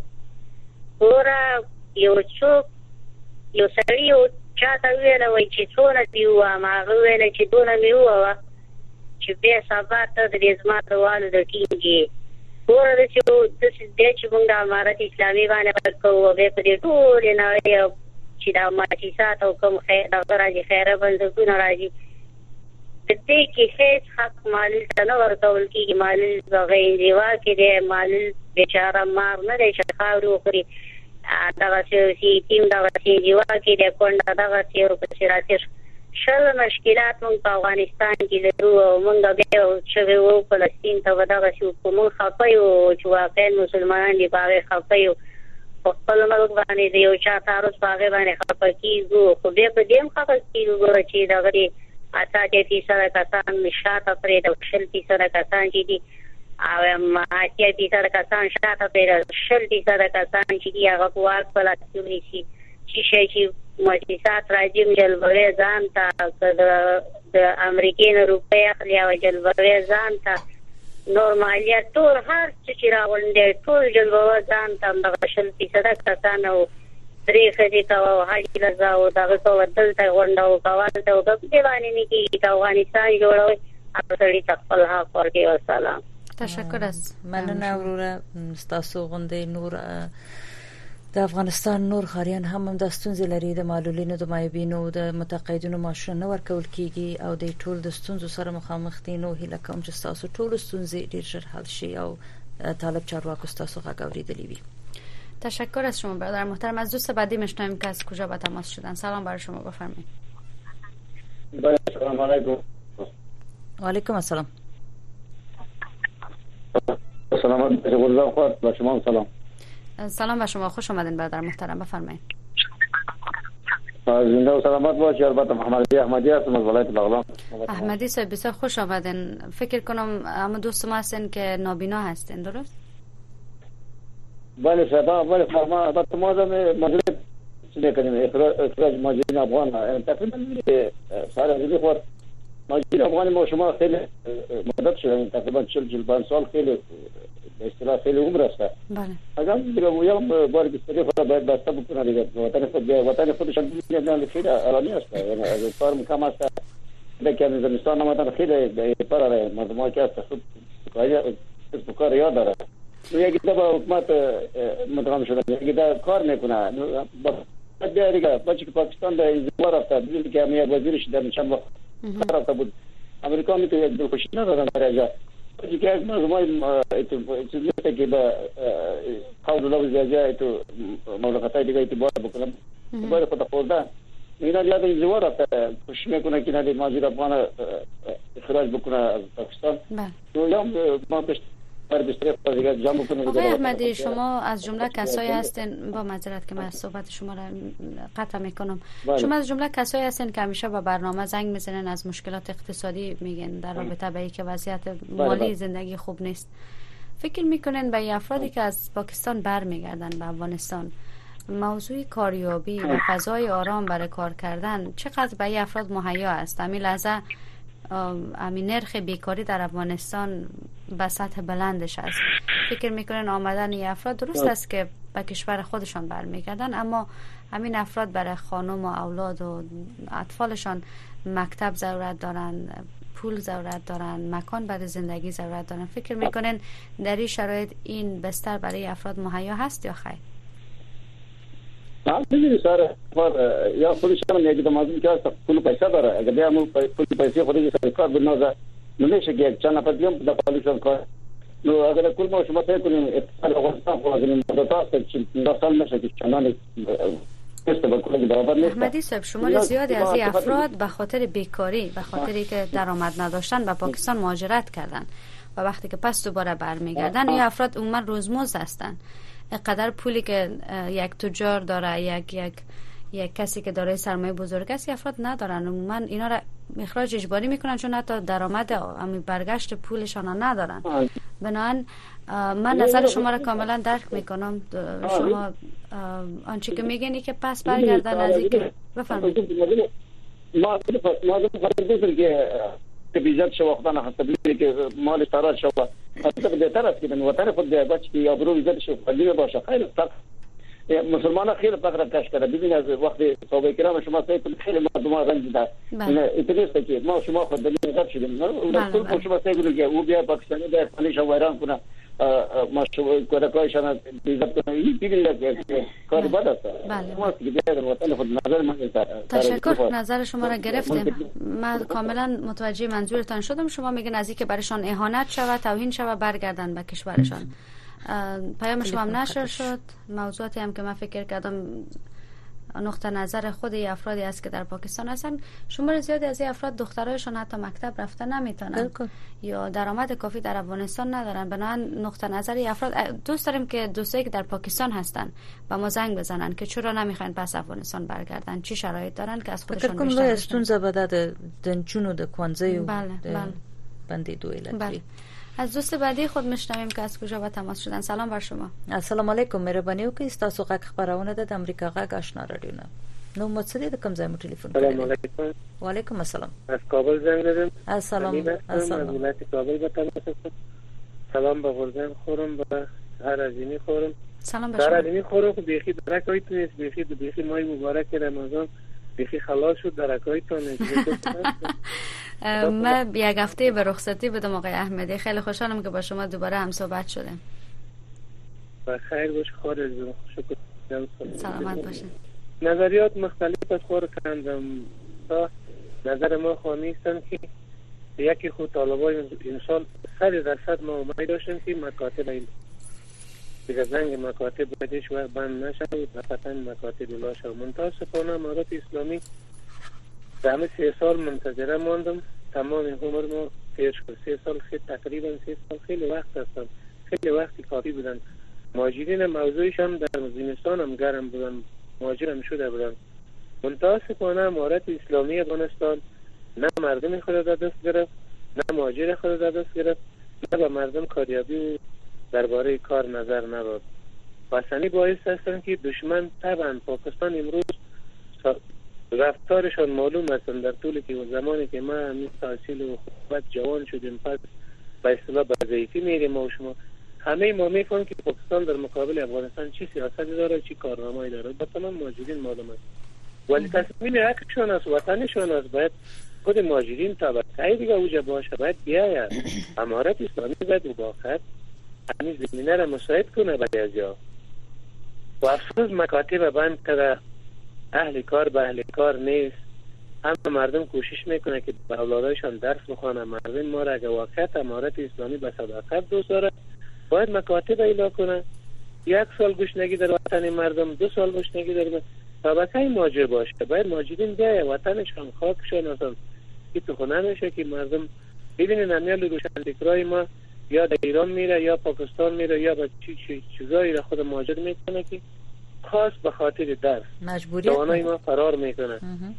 ورا یو څوک یو سړی یو چاته ویل وای چې څونه دیو ما ویل چې دونه میو چې به سبا ته د زمات والو د کیږي. ورا چې موږ د امارت اسلامي باندې کوو به په دې ټول نه چې دا ماچیسات او کوم خیر دا راځي خیره باندې کو راځي د دې کې هیڅ حق معلول ته نه ورکول کیږي. معلول بغیر دیوا کې دی، معلول بیچاره مار نه دی چې خاورو خوري. دا چې تیم دا چې دیوا کې دی کونډه دا چې ورو په راځي شل مشکلات موږ په افغانستان کې لرو او موږ به چې وو فلسطین ته دا چې کوم خپایو چې واقعا مسلمانان دی باغ خپایو په خپل ملک باندې دی او چا تاسو باغ باندې خپکیږي خو به په دې خپکیږي چې دا غري اته چې سره کسان نشاته پرې د 60% کسان چې دي او ما چې 30% کسان شاته پرې 60% کسان چې دی هغه په واک په لاسونی شي چې مؤسسات راځي جلبوي ځان ته د امریکایي روپیا خلی او جلبوي ځان ته نورمالیت ټول هر چې راوړل ټول جلبوي ځان ته د 60% کسان او درې خدي ته او هغه لزاو دغه په دلته غونډو کول ته د دیوانی نه کې افغانستان جوړوي اصلي خپل حق ورکړي. والسلام. تشکر است. مننه وروره. تاسو غونډې نور د افغانستان نور خاریان هم د ستونزې لري، د معلولینو، د معیوبینو، د متقاعدینو معاشونه نه ورکول کیږي او د ټول د ستونزو سره مخامخ دي. نو هیله کوم چې تاسو ټول ستونزې ډیر ژر حل شي او طالب چارواکو تاسو غږ اوریدلی وي. تشکر از شما برادر محترم. از دوست بعدی میشنویم که از کجا به تماس شدن. سلام برای شما، بفرمایید. سلام علیکم. و علیکم السلام. سلام با شما. سلام. سلام به شما، خوش آمدین برادر محترم، بفرمایید. زنده و سلامت باشید. البته محمدی احمدی هستم از ولایت بغلان. احمدی صاحب بسیار خوش آمدین. فکر کنم اما دوست ما هستین که نابینا هستین، درست؟ بله صاحب، بله فرما. البته ما هم مجلس چه کنیم اخراج ماجرین افغان تقریبا سال خود ماجرین افغان ما شما خیلی مدت شده، تقریبا 40 سال، خیلی به اصطلاح خیلی عمر است. بله. اگر دیگه یا بار بیشتری خود باید بسته بکنه دیگه. وطن خودش هم خیلی عالی است. یعنی از فرم کم است. لیکن زمستان هم خیلی پره مردم که است خود کار یاد داره. یکی دفعه حکومت متقام شده، یکی دفعه کار میکنه. بعد دیگه بچه که پاکستان در انزوا رفته، دیدی که امیر وزیرش در چند وقت کار رفته بود. امریکا می تو یک دلخوشی ندارن در اینجا. بچه که یک مردمای چیزی است که به قول الله وزیرجا تو مملکت‌های دیگه اعتبار بکنن. اعتبار خود خورده. اینا یاد انزوا رفته، خوش میکنه که ندید ماجرا افغان اخراج بکنه از پاکستان. تو یا ما آقای احمدی، شما از جمله کسایی هستین، با معذرت که من صحبت شما را قطع میکنم، شما از جمله کسایی هستین که همیشه با برنامه زنگ میزنن، از مشکلات اقتصادی میگن در رابطه با اینکه وضعیت مالی زندگی خوب نیست. فکر میکنن به افرادی که از پاکستان برمیگردن به افغانستان موضوع کاریابی و فضای آرام برای کار کردن چقدر به افراد مهیا است؟ همین لحظه همین نرخ بیکاری در افغانستان به سطح بلندش است. فکر میکنن آمدن این افراد درست است که به کشور خودشان برمیگردن، اما همین افراد برای خانم و اولاد و اطفالشان مکتب ضرورت دارن، پول ضرورت دارن، مکان برای زندگی ضرورت دارن. فکر میکنن در این شرایط این بستر برای افراد مهیا هست یا خیر؟ می‌دونی سر یا خودش هم میگه مازن که پول پیسه داره، اگه بیام پول پیسه خودش سرکار بنازه نمیشه که چند نفر بیام در پالیسان کار. نو اگر کل ما شما فکر کنیم اتصال افغانستان خود این مدت است که 10 سال نشه که چندان احمدی صاحب، شمار زیادی از این افراد به خاطر بیکاری، به خاطری که درآمد نداشتن به پاکستان مهاجرت کردن و وقتی که پس دوباره برمیگردن این افراد عموما روزمزد هستن. اینقدر پولی که یک تجار داره، یک کسی که داره سرمایه بزرگ است، افراد ندارن. عموما اینا را اخراج اجباری میکنن چون حتی درآمد همین برگشت پولشان ندارن. بنابراین من نظر شما را کاملا درک میکنم. شما آنچه که میگین که پس برگردن از اینکه بفرمایید. ما که بیزد شو وقتانا حسابی که مال تراج شو حتی بهتر است که من وطن خود بچه که آبرو بیزد شو خلیل باشه. خیلی فقر مسلمان خیلی فقر کش کرده. ببین از وقتی صحابه کرام شما سیکل خیلی مردم رنج ده اتنیست که ما شما خود دلیل غب شدیم. کل شما سیکل که او بیا پاکستانی در خانیش ویران کنه ما شو کودکایشان بیزد کنه. این ببین کار بد است. ما که بیاد وطن خود نظر من تشکر، نظر شما را گرفتیم. من کاملا متوجه منظورتان شدم. شما میگن از اینکه برایشان اهانت شود، توهین شود، برگردن به کشورشان. پیام شما هم نشر شد. موضوعاتی هم که من فکر کردم نقطه نظر خود افرادی است که در پاکستان هستن. شمار زیادی از این افراد دخترایشان حتی مکتب رفتن نمیتونن یا درآمد کافی در افغانستان ندارن. بنابراین نقطه نظر افراد دوست داریم که دوستایی که در پاکستان هستن با ما زنگ بزنن که چرا نمیخواین پس افغانستان برگردن، چی شرایط دارن که از خودشون بیشتر بشن. استونزا بده دنچونو د کوانزه و بندی دویلتی. از دوست بعدی خود میشنویم که از کجا با تماس شدن. سلام بر شما. السلام علیکم. مهرباني وکړئ تاسو غږ خبرونه د امریکا غږ آشنا رادیو نه. نو متصل د کوم ځای مو ټلیفون کړی؟ سلام علیکم. و علیکم السلام. از کابل زنگ زدم. السلام. از ولایت کابل به تماس هستم. سلام به ورزن خورم به هر ازینی خورم. سلام به شما. هر ازینی خورم بیخی درکایتون است، بیخی ماه مبارک رمضان بیخی خلاص شد درکایتون است. من یک هفته به رخصتی بدم آقای احمدی. خیلی خوشحالم که با شما دوباره هم صحبت شدیم. بخیر باش. خارج شکر. سلامت باشین. نظریات مختلف از خور کندم تا نظر ما خوامیستن که یکی خود طالبای امسال 100% ما امید داشتیم که مکاتب این دیگه زنگ مکاتب بایدش و بند نشد و فتن مکاتب اولا شد. متاسفانه امارات اسلامی در همه 3 سال منتظره ماندم. تمام عمر ما تیر شد. 3 سال خیلی تقریبا 3 سال خیلی وقت هستم، خیلی وقتی کافی بودن. مهاجرین موضوعش هم در زمستان هم گرم بودن، مهاجر هم شده بودن. متاسفانه امارات اسلامی افغانستان نه مردم خود را دست گرفت، نه مهاجر خود را دست گرفت، نه به مردم کاریابی درباره کار نظر نداد. واسنی باعث هستن که دشمن طبعا پاکستان امروز رفتارشان معلوم هستن. در طولی که زمانی که ما همین تحصیل و خوبت جوان شدیم پس به اصطلاح به ضعیفی میریم ما و شما همه ما میفهمیم که پاکستان در مقابل افغانستان چی سیاستی داره، چی کارنامه‌ای داره. با تمام مهاجرین معلوم است. ولی تصمیم حقشون است، وطنشون است. باید خود مهاجرین طبقه دیگه اوجه باشه، باید بیاید. امارات اسلامی باید واقعا همین زمینه را مساعد کنه برای ازیا. و افسوس مکاتب بند کرده، اهل کار به اهل کار نیست. همه مردم کوشش میکنه که به اولادایشان درس بخوانه. مردم ما را اگه واقعا امارات اسلامی به صداقت دوست داره باید مکاتب ایلا کنه. 1 سال گشنگی در وطن مردم، 2 سال گشنگی در طبقه مهاجر باشه. باید مهاجرین بیاید وطنشان خاکشان اصلا که تو خونه نمیشه که مردم ببینین امیال روشنفکرای ما یا در ایران میره یا پاکستان میره یا به چیزایی را خود مهاجر میکنه که خاص به خاطر درس جوانای ما فرار میکنه.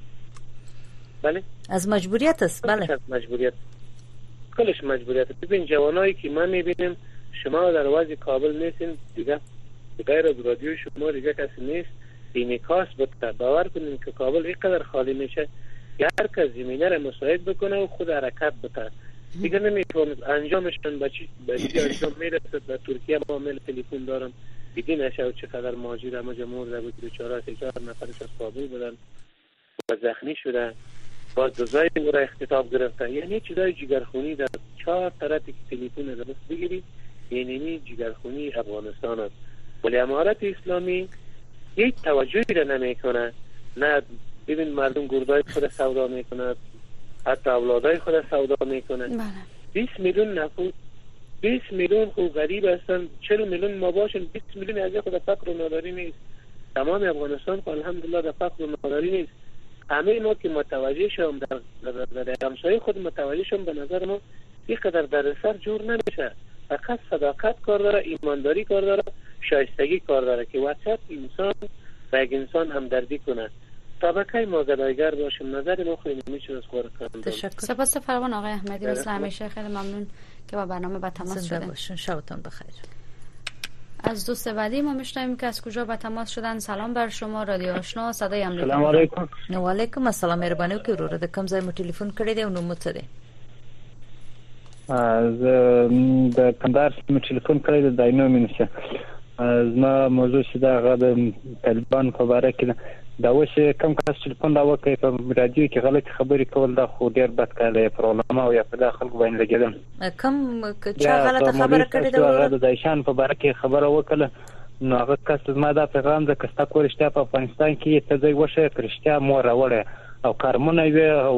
بله از مجبوریت است. بله از مجبوریت، کلش مجبوریت. ببین جوانایی که من میبینم شما در وضع کابل نیستین دیگه، غیر از رادیو شما دیگه کسی نیست. اینکاس بده باور کنین که کابل اینقدر خالی میشه که هر کس زمینه را مساعد بکنه و خود حرکت بده. دیگه نمیفهمید انجامشون به چی انجام میرسد. در ترکیه ما میل تلفن دارم دیدی نشه و چقدر مهاجر اما جمهور بود که 4 نفرش از کابل بودن و زخمی شدن، باز دوزای را اختطاف گرفتن. یعنی چیزای جگرخونی در 4 طرفی که تلفن از دست بگیری، یعنی جگرخونی افغانستان است. ولی امارات اسلامی هیچ توجهی را نمیکنه. نه ببین مردم گردای خود سودا میکنه، حتی اولادای خود سودا میکنه. 20 میلیون نفر، 20 میلیون خود غریب هستن، 40 میلیون ما باشن، 20 میلیون از خود فقر و ناداری نیست. تمام افغانستان که الحمدلله در فقر و ناداری نیست. همه ما که متوجه شدیم در همسایه خود متوجه شدیم، به نظر ما اینقدر در سر جور نمیشه. فقط صداقت کار داره، ایمانداری کار داره، شایستگی کار داره که وقت انسان با یک انسان همدردی کنه. طبقه ما گدایگر باشیم. نظر ما خیلی میشه از خور کنم. سپاس فراوان آقای احمدی. مثل همیشه خیلی ممنون که با برنامه با تماس شدن. شبتون بخیر. از دوست بعدی ما میشنویم که از کجا با تماس شدن. سلام بر شما، رادیو آشنا صدای امریکا. سلام علیکم. و علیکم السلام. مهرباني وکړئ ورور د کوم ځای مو ټلیفون کړی دی او نو مو څه دی؟ از د کندهار مو ټلیفون کړی دی. داینو منشه زما موضوع چې دا غو د طالبان په اړه کې دا وشه کم کس ټلیفون دا وکړي په رادیو کې غلط خبرې کول دا خو ډیر بد کار دی. پرولما او یا په داخل باندې لګیدم. کم چا غلطه خبره کړې ده؟ د دایشان په اړه کې خبره وکړه. نو هغه کس زما دا پیغام د کستا کورشته په افغانستان کې ته ځای وشه کرشته مور راوړې او کارمونه وي. او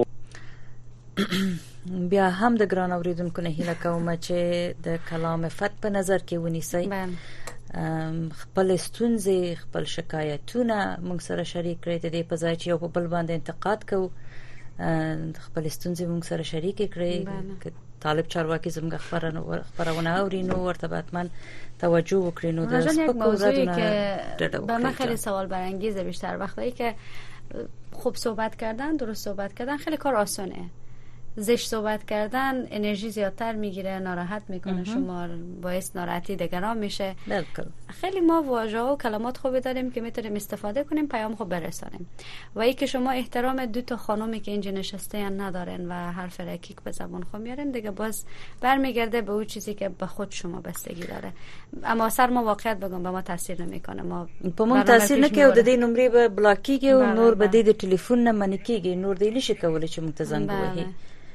بیا هم د ګران اوریدونکو نه هیله کوم چې د کلام فت په نظر کې ونیسئ. خپل ستونزې، خپل شکایتونه موږ سره شریک کړئ. د دې په ځای چې یو په بل باندې انتقاد کوو، خپل ستونزې موږ سره شریک کړئ. که طالب چارواکي زموږ خبرونه اوري نو ورته حتما توجه وکړي. نو د سپکو زادونه به من خیلی سوال برانگیزه. بیشتر وقتایی که خوب صحبت کردن، درست صحبت کردن خیلی کار آسانه. زشت صحبت کردن انرژی زیادتر میگیره، ناراحت میکنه شما، باعث ناراحتی دیگران میشه. خیلی ما واژه و کلمات خوبی داریم که میتونیم استفاده کنیم پیام خوب برسانیم. و ای که شما احترام 2 خانومی که اینجا نشسته یا ندارن و حرف رکیک به زبان خود میارن، دیگه باز برمیگرده به اون چیزی که به خود شما بستگی داره. اما سر ما واقعیت بگم به ما تاثیر نمیکنه. ما په مون تاثیر نه کوي او د دې نمبر به بلاکیږي او نور به د ټلیفون نه منکیږي. نور دی نشي کولای چې مونږ ته زنګ وهي.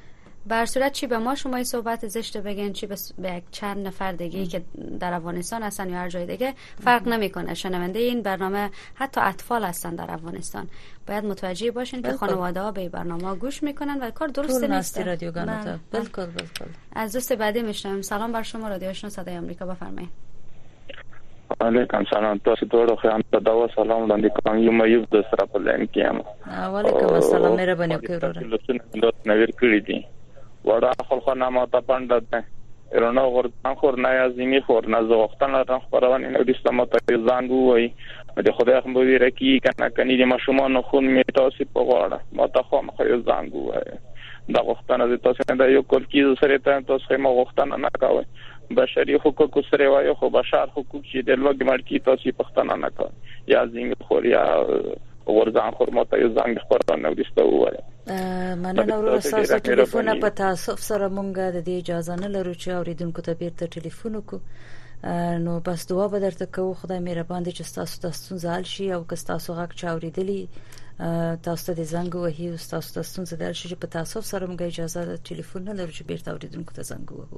به هر صورت چی به ما شما صحبت زشت بگین، چی به یک چند نفر دیگه که در افغانستان هستن یا هر جای دیگه فرق نمیکنه. شنونده این برنامه حتی اطفال هستن در افغانستان. باید متوجه باشین که خانواده ها به برنامه گوش میکنن و کار درست نیست. بالکل. از دوست بعدی میشنویم. سلام بر شما، رادیو آشنا صدای آمریکا، بفرمایید. علیکم سلام. تاسو ټول خو هم دا سلام وړاندې کوم. یم ایوب د سره په لین کې یم. وعلیکم السلام. مهرباني وکړئ ورور. لوستنه نویر کړی دي. وړا خلخنا ما ته پاند ده. ایرانو ورته خور نه ازمی خور نه زوختنه را خبرونه نو د سمه ته ځانګو وای. د خدای خو به ورکی کنه کني د مشومان خون می تاسو په غواړه. ما ته خو مخه ځانګو وای. دا غوښتنه د تاسو نه یو کول کیږي سره ته تاسو ما غوښتنه نه کوي. بشري حقوق سره وایو خو بشر حقوق چې د لوګ ملکی تاسو پښتنه نه کوي. یا زنګ خور یا ورځان خرمته یو ځنګ خبرونه ودیسته وایي. مننه ورور. تاسو ټلیفون په تاسو سره مونږ د دې اجازه نه لرو چې اوریدونکو ته بیرته ټلیفون وکړو. نو بس دعا به درته کوو خدای مهربان دي چې تاسو تاسو ځال شي او که تاسو غږ چا اوریدلی تاسو ته زنګ وهي او تاسو تاسو ځل شي په تاسو سره مونږ اجازه د ټلیفون نه لرو چې بیرته اوریدونکو ته زنګ وهو.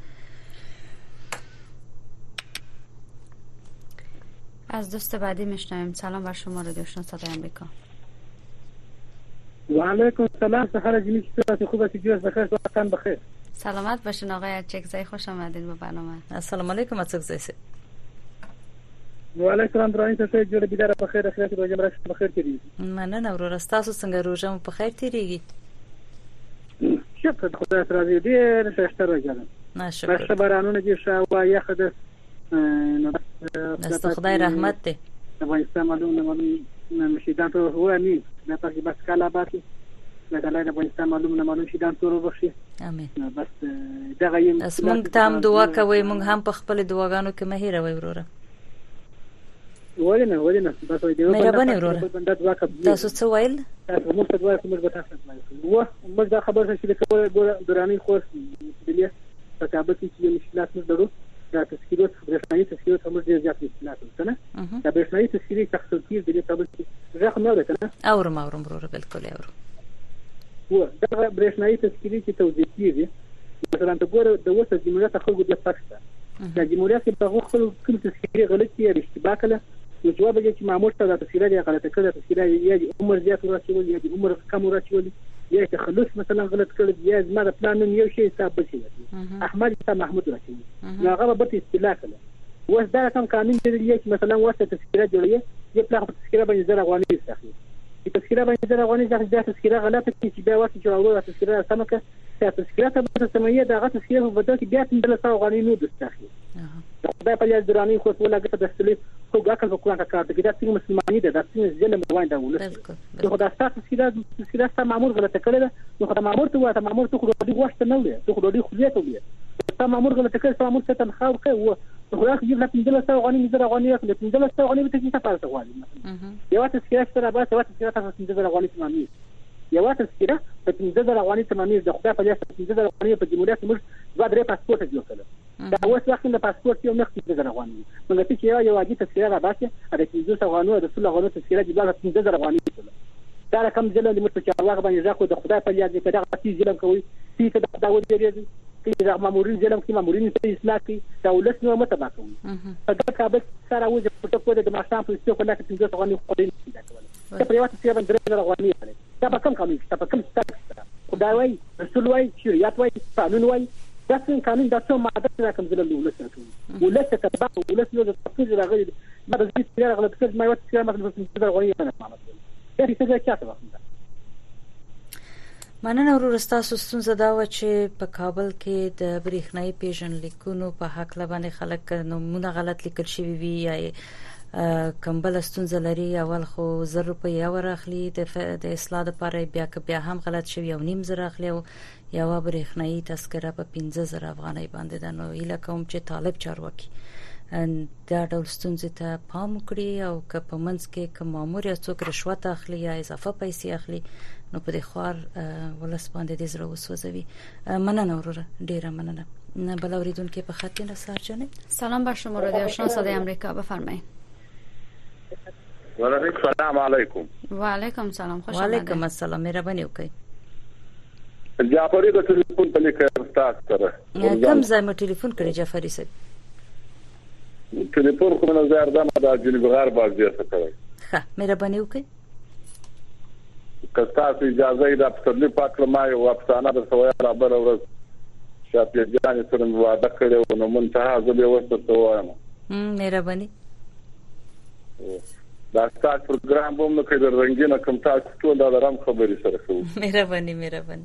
از دوست بعدی میشنویم. سلام بر شما، رادیو آشنا صدای آمریکا. و علیکم السلام. سحر جمی صحت خوب است؟ جوز بخیر، وقتان بخیر. سلامت باشین آقای اچکزی، خوش آمدید به برنامه. السلام علیکم اچکزی. و علیکم السلام درانی تاسو جوړ بيدار بخیر، اخرت روزه مرا بخیر کړی. مننه ورور. تاسو څنګه روزه په خیر تیریږي؟ شکر خدای سره دې ښه روزه ده. ماشاءالله. بس بارانونه دي شاو یا خدای دست خدای رحمت ده. افغانستان معلوم شیدان تو هو نی نه پکې بس کاله باقي لکه افغانستان معلوم شیدان تو وبخشي. امين. بس دغه یم اسمنګ تام دعا کوي، مونږ هم په خپل دعاګانو کې مهیر وي وروره. ولینه بس وي دی مهرباني وروره. تاسو څه ویل؟ موږ ته دعا کوم به تاسو وایو. موږ دا خبره چې دورانی خو دلیه په کابل کې چې مشکلات نه درو دا تسکیلات برېښنایي تسکیلات هم ډېر زیات مشکلات کنه. دا برېښنایي تسکیلات تخصصي دي په کابل کې ځکه نه ده کنه. اورم وروره بالکل اورم. و دا برېښنایي تسکیلات چې توزیع کیږي مثلا ته ګوره د وسه جمهوریت خلکو د پښتا د جمهوریت په هغه خپل کوم تسکیلات غلطي یا اشتباه کړه نو جواب یې چې مامور ته د تسکیلات غلطه کړه، تسکیلات یې عمر زیات ورسول یا د عمر کم ورسول یا تخلص مثلا غلط کړ یا زما د پلان یو شی حساب بشي. احمد صاحب محمود راشي نو هغه به استیلا کړه. وس دا کوم قانون دی چې مثلا واسه تسکیلات جوړیږي یې پلاغ تسکیلات باندې زره غواني استخدي چې تسکیلات باندې زره غواني ځکه تسکیلات غلطه چې بیا واسه جوړول تسکیلات سمکه تسکیلات به سميه دغه تسکیلات په بدل کې بیا تندل سره غواني نو دستخي. دا په یاد دراني خو ولګه د استلی خو ګاکل په کوه کار ته کې دا څنګه مسلمانۍ ده، دا څنګه ځله موای دا ولس نو دا تسکیلات سره مامور غلطه کړل نو خدای مامور ته وایي مامور ته خو دې واشته نه وي ته خو دې خو دې ته وي تا مامور غلطه کړل مامور ته تنخواه کوي خو راځي چې تندل سره غواني زره غواني کې تندل سره غواني ته څه پاره غواني یو تسکیلات سره با څه تسکیلات سره تندل غواني تمامي یو تسکیلات په تندل غواني تمامي د خدای په لاس تندل غواني په جمهوریت موږ دوه درې پاسپورت جوړ کړل. دا اوس وخت د پاسپورت یو نخښه د غواني موږ ته چې یو واجب تسکیلات راځي د 200 غوانو د ټول غوانو تسکیلات د بل تندل غواني دا رقم ځله د مت په چارواغ باندې ځکه د خدای په یاد کې دا غتی ظلم کوي چې دا و دې چې دا مامورین ظلم کوي مامورین ته اصلاح کوي دولت نو متبا کوي دا کابل سره وځي په توګه د ماشام په څیر کله چې څنګه غواني خوري دا کوي دا پریوات څیر باندې درې غواني دا په کوم قانون په کوم ستاسو خدای وای رسول وای شریعت وای قانون وای دا څنګه قانون دا څه ماده څنګه کوم ظلم ولس کوي ولس ته تبع ولس نو د تفصیل راغلي ما د دې څیر غلط کړ ما یو څیر مثلا په غواني نه معاملات دا څه چاته وخت. مننه ورور. تاسو ستونزه دا و چې په کابل کې د برېښنایي پیژنلیکونو په حق لبانې خلک نمونه غلط لیکل شوی وي یا کمبل ستونزه لري. اول خو 1000 روپۍ ورخلی د اصلاح لپاره بیا هم غلط شوی او نیم زره اخلي او یو برېښنایي تذکره په 15000 افغانۍ باندې ده. نو هیله کوم چې طالب چارواکي دا ډول ستونزې ته پام وکړي او که په منځ کې کوم مامور یا څوک رشوت اخلي یا اضافه پیسې اخلي نو په دې خوار ولس باندې د زړه وسوځوي. مننه وروره، ډیره مننه. بل اوریدونکو په خاطر نصار جان. سلام بر شما، رادیو آشنا صدای آمریکا، بفرمایید. وعلیکم السلام علیکم. و علیکم السلام، خوش آمدید. وعلیکم السلام، مهرباني وکړئ. جعفری د ټلیفون په لیکه تاسو سره کوم ځای مو ټلیفون کړی جعفری صاحب؟ ټلیفون کوم نظر دا د جنوب غرب بازي څخه کوي. ښه مهرباني وکړئ. که تاسو اجازه یې د پسرلی پاک ما یو افسانه د سویا رابر ورځ شاپیر جان سره وعده کړو نو منتها زه به ورته وایم. مهرباني. دا تاسو پروګرام به موږ د رنگینه کوم تاسو ټول دا رام خبرې سره کوو. مهرباني.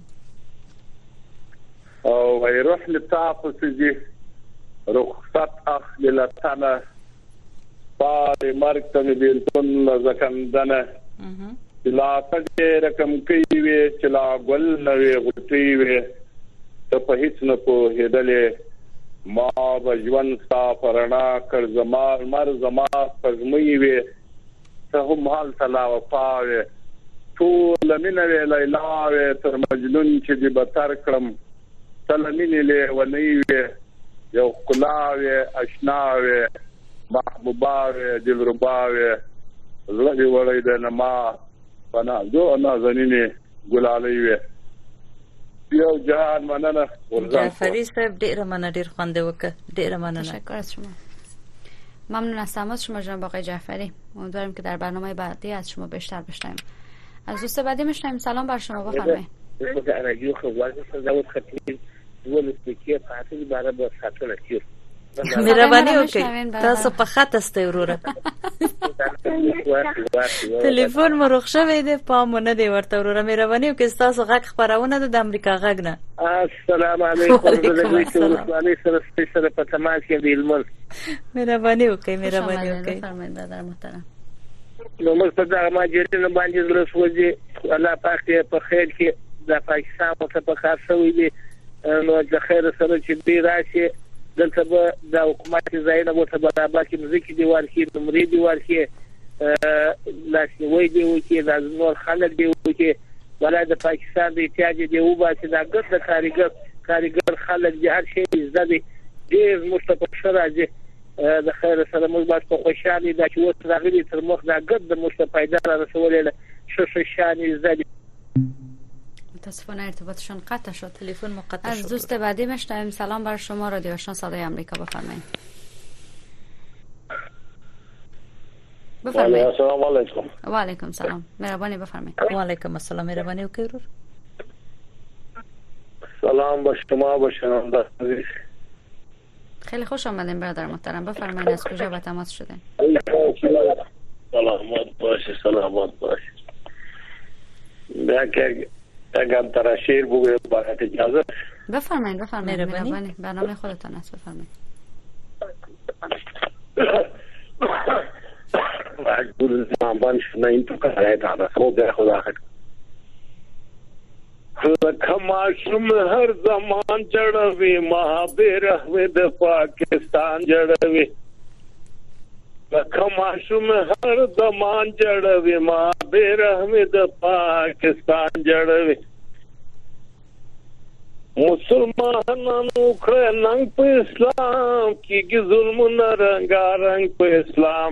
او روح لتعفو سيدي رخصت اخلي لتنا باري مركتني بيلتون زكندنا لا تجركم كيوي چلا گل نوي غټيوي ته په هیڅ نه په هدلې ما بجوان سافرنا کر زمان مر زما پزمي وي ته هم حال تلا وفاوي ټول من ليلا تر مجنون چې دي بتر کړم سلامینه له ونیوي یو کلاوي اشناوي محبوباوي دلرباوي زړه وړي د نما بنا جو انا زنینه ګلالي وي یو جهان مننه جعفری صاحب ډیر مننه ډیر خوانده وکړه ډیر مننه. تشکر از شما. ممنون از تماس شما جناب آقای جعفری. امیدواریم که در برنامه بعدی از شما بیشتر بشنویم. از دوست بعدی میشنویم. سلام بر شما بفرمایید. رادیو خواجه صداوت خطیب ول سپیکر فاصله برای با ساتل کیو مهرباني وکړئ تاسو په خط استئ وروره ټلیفون مو روښ شوی دی پام نه دی ورته وروره مهرباني وکړئ تاسو غږ خبرونه د امریکا غږ نه. السلام علیکم ورحمت سره په تماس کې دی علم مهرباني وکړئ فرمایئ برادر محترم. نو موږ په دغه ماجرینو باندې زړه سوځي الله پاک دې په خیر کې د پاکستان په خاص شوی دی نو د خیر سره چې دی راشي دلته به د حکومت ځایونه مو ته برابر کې مزيکي دی ورکی نمرې دی ورکی لاسي وای دی وکي د نور خلک دی وکي ولای د پاکستان د احتیاج دی او با چې دا ګرد کاریګر خلک دی هر شي زده ډیر مستقبل راځي د خیر سره موږ باید په خوشحالي دا چې وڅ راغلي تر مخ دا ګرد مستقبل پیدا رسولې شو شانې زده. متاسفانه ارتباطشون قطع شد. تلفن مقطع شد. از دوست بعدی میشنویم. سلام بر شما رادیو آشنا صدای آمریکا بفرمایید. السلام علیکم. و علیکم سلام. مهربانی بفرمایید. و علیکم السلام. مهربانی وکړئ. سلام با شما با شنونده عزیز. خیلی خوش آمدین برادر محترم. بفرمایید از کجا به تماس شدین؟ سلامت باشه. اگر در شیر بگویم باید اجازه بفرمایید مهربانی برنامه خودتان است بفرمایید. مجبور زمان شدن این تو کاره داده خود خدا خد لکماشم هر زمان جڑوی ما بیرحوی د پاکستان جڑوی لکماشم هر زمان جڑوی ما بیرحوی د پاکستان جڑوی مسلمانانو کړه ننګ په اسلام کېږي ظلم رنګارنګ په اسلام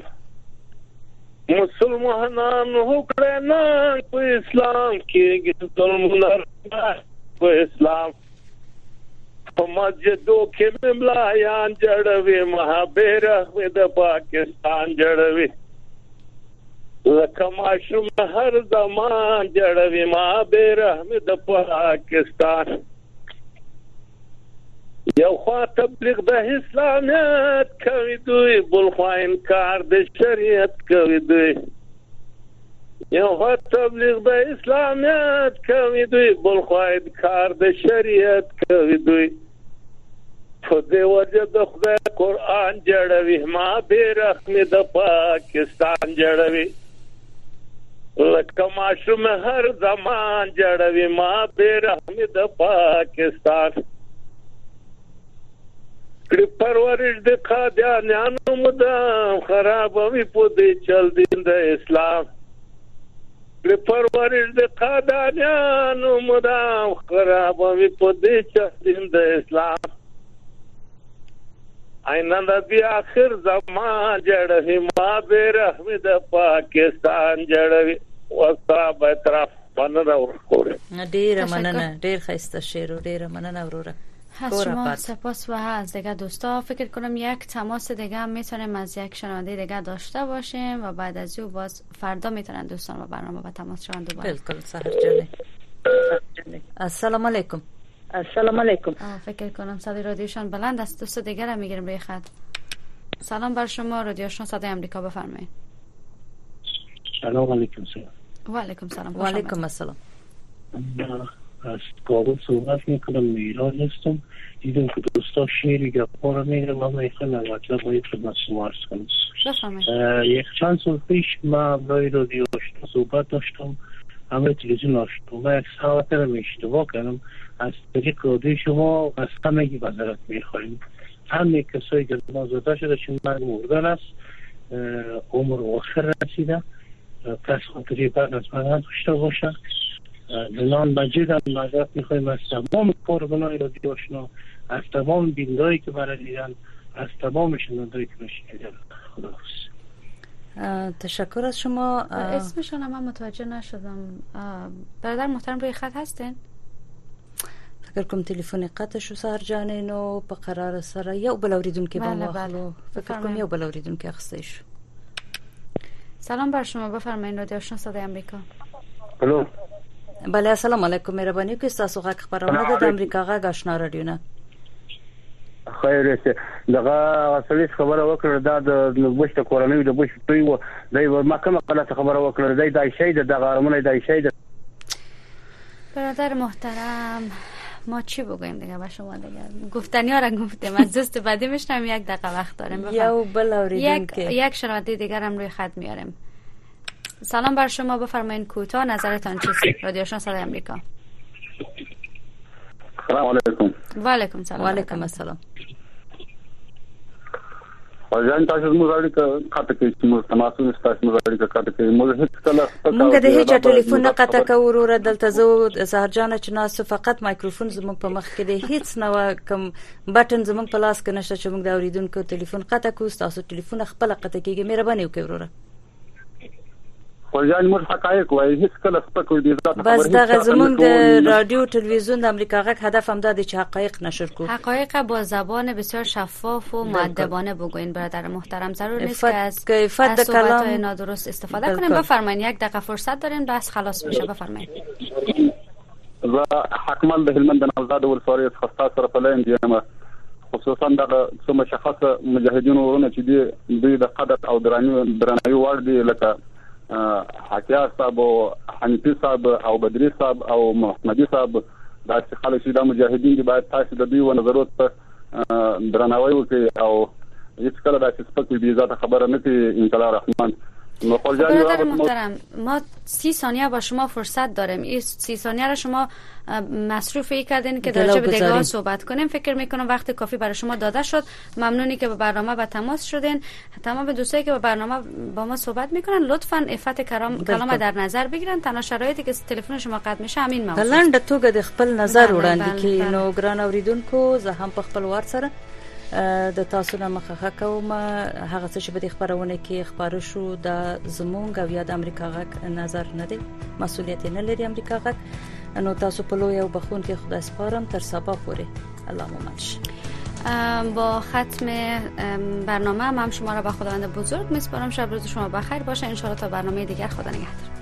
مسلمانانو کړه ننګ په اسلام کېږي ظلم رنګارنګ په اسلام په مسجدو کې ملایان جړوي مهابره د پاکستان جړوي لکه ماشوم هر زمان جړوي مهابره د پاکستان یو خوا تبلیغ د اسلامیت کوي دوی بل خوا انکار د شریعت کوي دوی یو خوا تبلیغ د اسلامیت کوي دوی بل خوا انکار د شریعت کوي دوی په دې وجه د خدای قرآن جوړوي ما بیرحمي د پاکستان جوړوي لکه ماشوم هر زمان جوړوي ما بیرحمي د پاکستان کړي پرورش د قادیانانو مدام خرابوي په دې چل دین د اسلام کړي پرورش د قادیانانو مدام خرابوي په دې چل دین د اسلام آینده بیا آخر زمان جړوي ما بیرحمي د پاکستان جړوي وستا به طرف مننه ورکوره. ډیر مننه، ډیر خسته شعر و ډیر مننه وروره. از شما سپاس و از دیگه دوستا. فکر کنم یک تماس دیگه هم میتونیم از یک شنونده دیگه داشته باشیم و بعد از او باز فردا میتونن دوستان با برنامه با تماس شوند دوباره. بالکل سحر جان. السلام علیکم. السلام علیکم. فکر کنم صدای رادیوشان بلند است. دوست دیگه را میگیریم روی خط. سلام بر شما، رادیو آشنا صدای آمریکا، بفرمایید. سلام علیکم. و علیکم سلام. و علیکم السلام. از کابل صحبت میکنم، ایران هستم. دیدم که دوستا شعری گپا رو میگم، اما ایخواه نواتلا باید خدمت شما عرض کنم. یک چند سال پیش ما برای رادیو آشنا صحبت داشتم، همه تلویزیون آشنا، من یک ساعت رو اشتباه کردم. از طریق رادیو شما از همگی معذرت میخواهیم. همه کسایی که نازاده شده چون مرگ مردن است، عمر آخر رسیده، پس خاطری بعد از من داشته باشن. جنان مجید هم معذرت میخوایم از تمام کارکنان رادیو آشنا، از تمام بیننده‌ای که برای دیدن، از تمام شنونده‌ای که بشنیدن. خداحافظ. تشکر از شما. اسمشون هم متوجه نشدم. برادر محترم روی خط هستین؟ فکر کوم تلفن قطع شو سهر جانین و په قرار سره یو بل اوریدونکو به واخلو. فکر کوم یو بل اوریدونکو اخسته شو. سلام بر شما، بفرمایید. رادیو آشنا صدای آمریکا. الو. بله السلام علیکم. مهرباني کوئ تاسو غږ خبرونه د امریکا غږ آشنا رادیو نه. خیر شه دغه اصلي خبره وکړه د بوش ته کورنۍ د بوش توي و دای محکمه غلطه خبره وکړه دای شی د غارمونه دای شی د. برادر محترم ما چی بگویم دیگه به شما دیگه؟ گفتنی ها را گفتیم، از دوست بعدی میشنم. یک دقیقه وقت داریم. یو بل اوریدون که یک شنونده دیگر هم روی خط میاریم. سلام بر شما، بفرمایید کوتاه نظرتان چیست؟ رادیو آشنا صدای آمریکا. سلام علیکم. و علیکم سلام. و علیکم السلام. ځان تاسو موږ اړیکه کاته کوي، موږ تماسونه تاسو موږ اړیکه کاته کوي. موږ هیڅ کله موږ د هیڅ ټلیفون نه قطع کوو وروره. دلته زه سهر جان چې ناس فقط مایکروفون زموږ په مخ کې دی، هیڅ نو کوم بټن زموږ په لاس کې نشته چې موږ د اوریدونکو ټلیفون قطع کوو. تاسو ټلیفون خپل قطع کیږي، مهرباني وکړئ وروره. ورجان موږ حقایق وایي، هیڅ کله سپکو دي ذات خبر. بس دغه زموږ د رادیو تلویزیون د امریکا غږ هدف هم ده چې حقایق نشر کو. حقایق با زبان بسیار شفاف و مؤدبانه بگوین برادر محترم. ضرور نیست که از صحبت نادرست استفاده کنیم. بفرمایید، یک دقیقه فرصت داریم، بس خلاص میشه. بفرمایید. و حکمان د هلمند د نوزاد ولسوالۍ خاصه سره په لاین دیم، خصوصا د څو مشخصه مجاهدینو ورونه چې دوی د قدرت او درناوي وړ دي، لکه حکیار صاحب او حنیفی صاحب او بدری صاحب او محمدی صاحب. دا چې خلک چې د مجاهدین دي باید تاسو د دوی و نظرات ته درناوی وکړي او هیڅ کله دا چې سپک بي ذات خبره نه کوي. ان شاء الله رحمان. برادر محترم ما 30 ثانیه با شما فرصت داریم. این 30 ثانیه را شما مصروف ای کردین که در جبه دیگه صحبت کنیم. فکر میکنم وقت کافی برای شما داده شد. ممنونی که به برنامه با تماس شدین. تمام دوستایی که به برنامه با ما صحبت میکنن لطفاً عفت کلام در نظر بگیرن. تنها شرایطی که تلفن شما قطع میشه همین موضوع. بلند توګه د خپل نظر وړاندې کی نو ګران اوریدونکو زه هم په خپل وار سره د تاسو نه مخه کوم. هغه څه چې په خبرونه کې خبر شو د زمونږ او د امریکا غږ نظر نه دی، مسؤلیت نه لري امریکا غږ. نو تاسو په لوی او بخون کې خدای سپارم تر سبا پورې. الله مومنش. با ختم برنامه هم شما را به خداوند بزرگ میسپارم. شب روز شما بخیر باشه. ان شاء الله تا برنامه دیگر. خدا نگهدار.